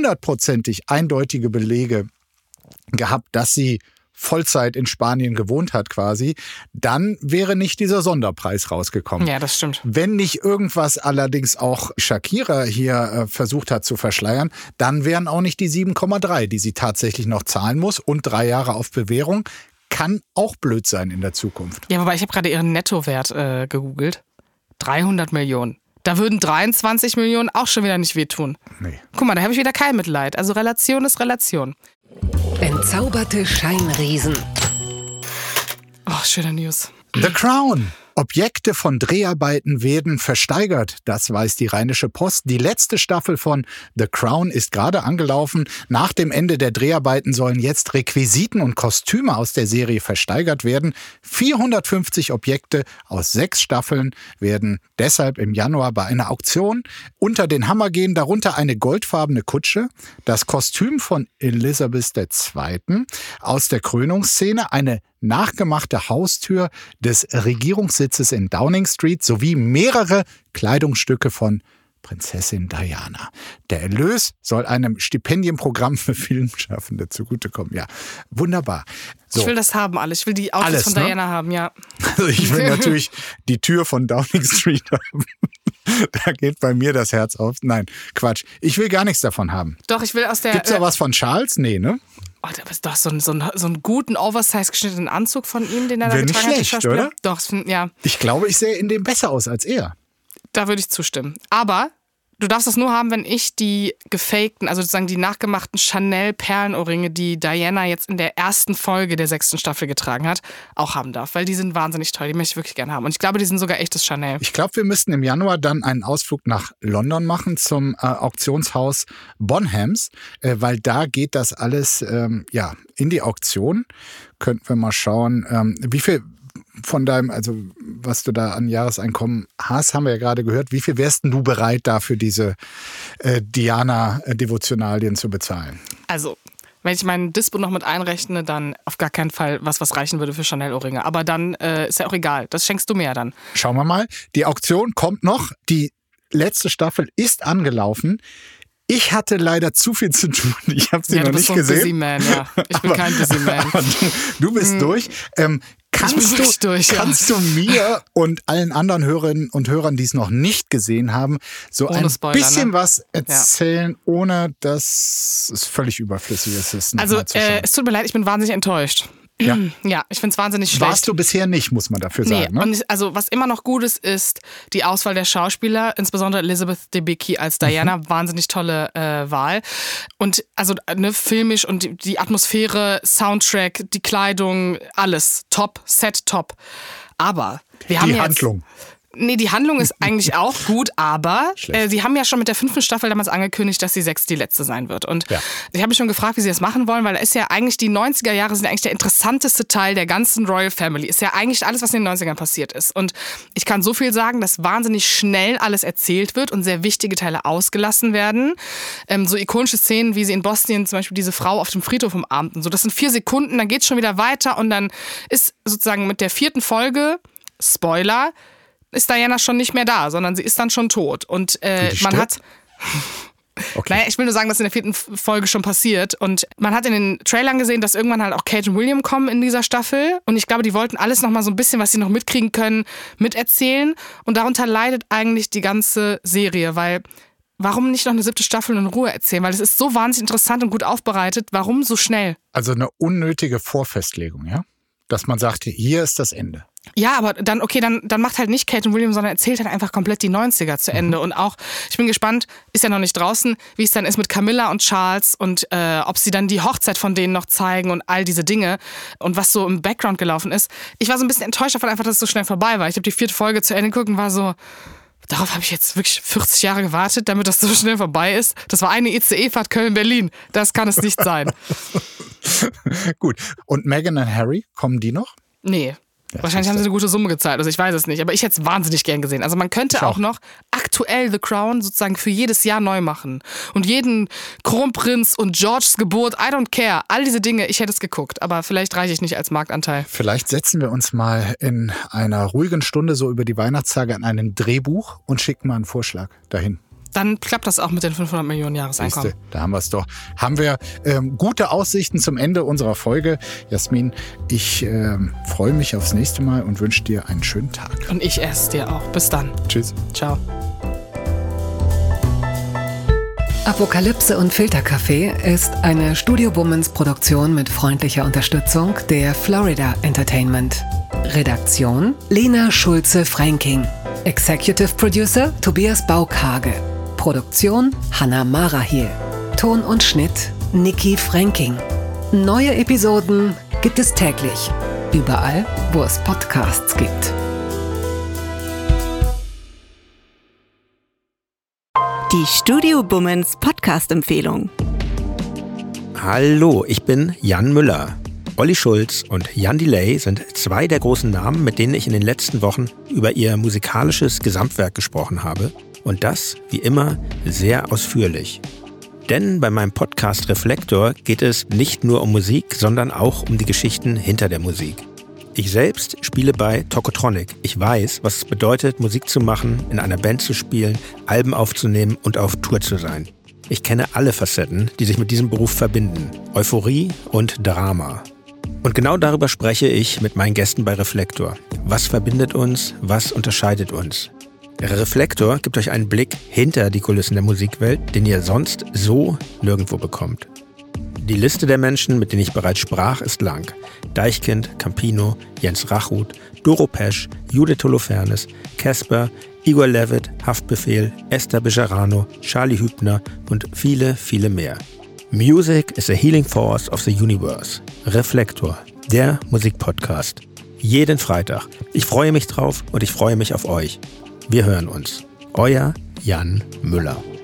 [SPEAKER 1] 100%ig eindeutige Belege gehabt, dass sie Vollzeit in Spanien gewohnt hat quasi, dann wäre nicht dieser Sonderpreis rausgekommen.
[SPEAKER 3] Ja, das stimmt.
[SPEAKER 1] Wenn nicht irgendwas allerdings auch Shakira hier versucht hat zu verschleiern, dann wären auch nicht die 7,3, die sie tatsächlich noch zahlen muss und 3 Jahre auf Bewährung. Kann auch blöd sein in der Zukunft.
[SPEAKER 3] Ja, wobei ich habe gerade ihren Nettowert gegoogelt. 300 Millionen. Da würden 23 Millionen auch schon wieder nicht wehtun. Nee. Guck mal, da habe ich wieder kein Mitleid. Also Relation ist Relation.
[SPEAKER 4] Entzauberte Scheinriesen.
[SPEAKER 3] Oh, schöne News.
[SPEAKER 1] The Crown. Objekte von Dreharbeiten werden versteigert, das weiß die Rheinische Post. Die letzte Staffel von The Crown ist gerade angelaufen. Nach dem Ende der Dreharbeiten sollen jetzt Requisiten und Kostüme aus der Serie versteigert werden. 450 Objekte aus 6 Staffeln werden deshalb im Januar bei einer Auktion unter den Hammer gehen. Darunter eine goldfarbene Kutsche, das Kostüm von Elisabeth II. Aus der Krönungsszene, eine nachgemachte Haustür des Regierungssitzes in Downing Street sowie mehrere Kleidungsstücke von Prinzessin Diana. Der Erlös soll einem Stipendienprogramm für Filmschaffende zugutekommen. Ja, wunderbar. So.
[SPEAKER 3] Ich will das haben alles. Ich will die Autos von Diana haben, ja.
[SPEAKER 1] Also ich will natürlich die Tür von Downing Street haben. Da geht bei mir das Herz auf. Nein, Quatsch. Ich will gar nichts davon haben.
[SPEAKER 3] Doch, ich will aus der...
[SPEAKER 1] Gibt's da was von Charles? Nee, ne?
[SPEAKER 3] Oh, da ist doch so einen guten, oversize geschnittenen Anzug von ihm, den er da getragen hat.
[SPEAKER 1] Wäre nicht schlecht, oder?
[SPEAKER 3] Doch, ja.
[SPEAKER 1] Ich glaube, ich sehe in dem besser aus als er.
[SPEAKER 3] Da würde ich zustimmen. Aber du darfst das nur haben, wenn ich die gefakten, also sozusagen die nachgemachten Chanel-Perlenohrringe, die Diana jetzt in der ersten Folge der 6. Staffel getragen hat, auch haben darf. Weil die sind wahnsinnig toll, die möchte ich wirklich gerne haben. Und ich glaube, die sind sogar echtes Chanel. Ich glaube,
[SPEAKER 1] wir müssten im Januar dann einen Ausflug nach London machen zum Auktionshaus Bonhams, weil da geht das alles in die Auktion. Könnten wir mal schauen, wie viel von deinem, also was du da an Jahreseinkommen hast, haben wir ja gerade gehört. Wie viel wärst denn du bereit, da für diese Diana-Devotionalien zu bezahlen?
[SPEAKER 3] Also Wenn ich meinen Dispo noch mit einrechne, dann auf gar keinen Fall was reichen würde für Chanel-Ohrringe. Aber dann ist ja auch egal. Das schenkst du mir ja dann.
[SPEAKER 1] Schauen wir mal. Die Auktion kommt noch. Die letzte Staffel ist angelaufen. Ich hatte leider zu viel zu tun. Ich habe sie noch nicht gesehen.
[SPEAKER 3] Busy Man, ja. Ich bin kein Busy Man.
[SPEAKER 1] Du bist durch. Kannst du mir und allen anderen Hörerinnen und Hörern, die es noch nicht gesehen haben, so ohne ein Spoiler, bisschen was erzählen, ohne dass es völlig überflüssig ist?
[SPEAKER 3] Also es tut mir leid, ich bin wahnsinnig enttäuscht. Ja, ich finde es wahnsinnig schlecht.
[SPEAKER 1] Warst du bisher nicht, muss man dafür sagen. Ne?
[SPEAKER 3] Und also was immer noch gut ist die Auswahl der Schauspieler, insbesondere Elizabeth Debicki als Diana, wahnsinnig tolle Wahl. Und also filmisch und die Atmosphäre, Soundtrack, die Kleidung, alles top, Set top. Aber wir haben
[SPEAKER 1] die Handlung.
[SPEAKER 3] Nee, die Handlung ist eigentlich auch gut, aber sie haben ja schon mit der 5. Staffel damals angekündigt, dass die 6. die letzte sein wird. Und ich habe mich schon gefragt, wie sie das machen wollen, weil da ist ja eigentlich die 90er Jahre sind eigentlich der interessanteste Teil der ganzen Royal Family. Ist ja eigentlich alles, was in den 90ern passiert ist. Und ich kann so viel sagen, dass wahnsinnig schnell alles erzählt wird und sehr wichtige Teile ausgelassen werden. So ikonische Szenen, wie sie in Bosnien zum Beispiel diese Frau auf dem Friedhof umarmt und so. Das sind 4 Sekunden, dann geht's schon wieder weiter und dann ist sozusagen mit der 4. Folge, Spoiler, ist Diana schon nicht mehr da, sondern sie ist dann schon tot. Und man hat...
[SPEAKER 1] Okay.
[SPEAKER 3] Naja, ich will nur sagen, dass in der 4. Folge schon passiert. Und man hat in den Trailern gesehen, dass irgendwann halt auch Kate und William kommen in dieser Staffel. Und ich glaube, die wollten alles noch mal so ein bisschen, was sie noch mitkriegen können, miterzählen. Und darunter leidet eigentlich die ganze Serie, weil... Warum nicht noch eine 7. Staffel in Ruhe erzählen? Weil es ist so wahnsinnig interessant und gut aufbereitet. Warum so schnell?
[SPEAKER 1] Also eine unnötige Vorfestlegung, ja? Dass man sagt, hier ist das Ende.
[SPEAKER 3] Ja, aber dann macht halt nicht Kate und William, sondern erzählt halt einfach komplett die 90er zu Ende. Und auch, ich bin gespannt, ist ja noch nicht draußen, wie es dann ist mit Camilla und Charles und ob sie dann die Hochzeit von denen noch zeigen und all diese Dinge und was so im Background gelaufen ist. Ich war so ein bisschen enttäuscht davon einfach, dass es so schnell vorbei war. Ich habe die 4. Folge zu Ende geguckt und war so... Darauf habe ich jetzt wirklich 40 Jahre gewartet, damit das so schnell vorbei ist. Das war eine ICE-Fahrt Köln-Berlin. Das kann es nicht sein.
[SPEAKER 1] Gut. Und Meghan und Harry, kommen die noch?
[SPEAKER 3] Nee. Ja, wahrscheinlich haben sie eine gute Summe gezahlt, also ich weiß es nicht. Aber ich hätte es wahnsinnig gern gesehen. Also man könnte auch noch aktuell The Crown sozusagen für jedes Jahr neu machen. Und jeden Kronprinz und Georges Geburt, I don't care. All diese Dinge, ich hätte es geguckt. Aber vielleicht reiche ich nicht als Marktanteil.
[SPEAKER 1] Vielleicht setzen wir uns mal in einer ruhigen Stunde so über die Weihnachtstage an einem Drehbuch und schicken mal einen Vorschlag dahin.
[SPEAKER 3] Dann klappt das auch mit den 500 Millionen Jahreseinkommen.
[SPEAKER 1] Da haben wir es doch. Haben wir gute Aussichten zum Ende unserer Folge. Jasmin, ich freue mich aufs nächste Mal und wünsche dir einen schönen Tag.
[SPEAKER 3] Und ich esse dir auch. Bis dann.
[SPEAKER 1] Tschüss.
[SPEAKER 3] Ciao.
[SPEAKER 4] Apokalypse und Filterkaffee ist eine Studio Bummens Produktion mit freundlicher Unterstützung der Florida Entertainment. Redaktion Lena Schulze-Fränking. Executive Producer Tobias Baukhage. Produktion Hanna Marahiel. Ton und Schnitt Niki Fränking. Neue Episoden gibt es täglich. Überall, wo es Podcasts gibt.
[SPEAKER 5] Die Studio Bummens Podcast-Empfehlung.
[SPEAKER 6] Hallo, ich bin Jan Müller. Olli Schulz und Jan Delay sind 2 der großen Namen, mit denen ich in den letzten Wochen über ihr musikalisches Gesamtwerk gesprochen habe. Und das, wie immer, sehr ausführlich. Denn bei meinem Podcast Reflektor geht es nicht nur um Musik, sondern auch um die Geschichten hinter der Musik. Ich selbst spiele bei Tokotronic. Ich weiß, was es bedeutet, Musik zu machen, in einer Band zu spielen, Alben aufzunehmen und auf Tour zu sein. Ich kenne alle Facetten, die sich mit diesem Beruf verbinden. Euphorie und Drama. Und genau darüber spreche ich mit meinen Gästen bei Reflektor. Was verbindet uns? Was unterscheidet uns? Reflektor gibt euch einen Blick hinter die Kulissen der Musikwelt, den ihr sonst so nirgendwo bekommt. Die Liste der Menschen, mit denen ich bereits sprach, ist lang. Deichkind, Campino, Jens Rachut, Doro Pesch, Judith Holofernes, Casper, Igor Levit, Haftbefehl, Esther Bejarano, Charlie Hübner und viele, viele mehr. Music is a healing force of the universe. Reflektor, der Musikpodcast. Jeden Freitag. Ich freue mich drauf und ich freue mich auf euch. Wir hören uns. Euer Jan Müller.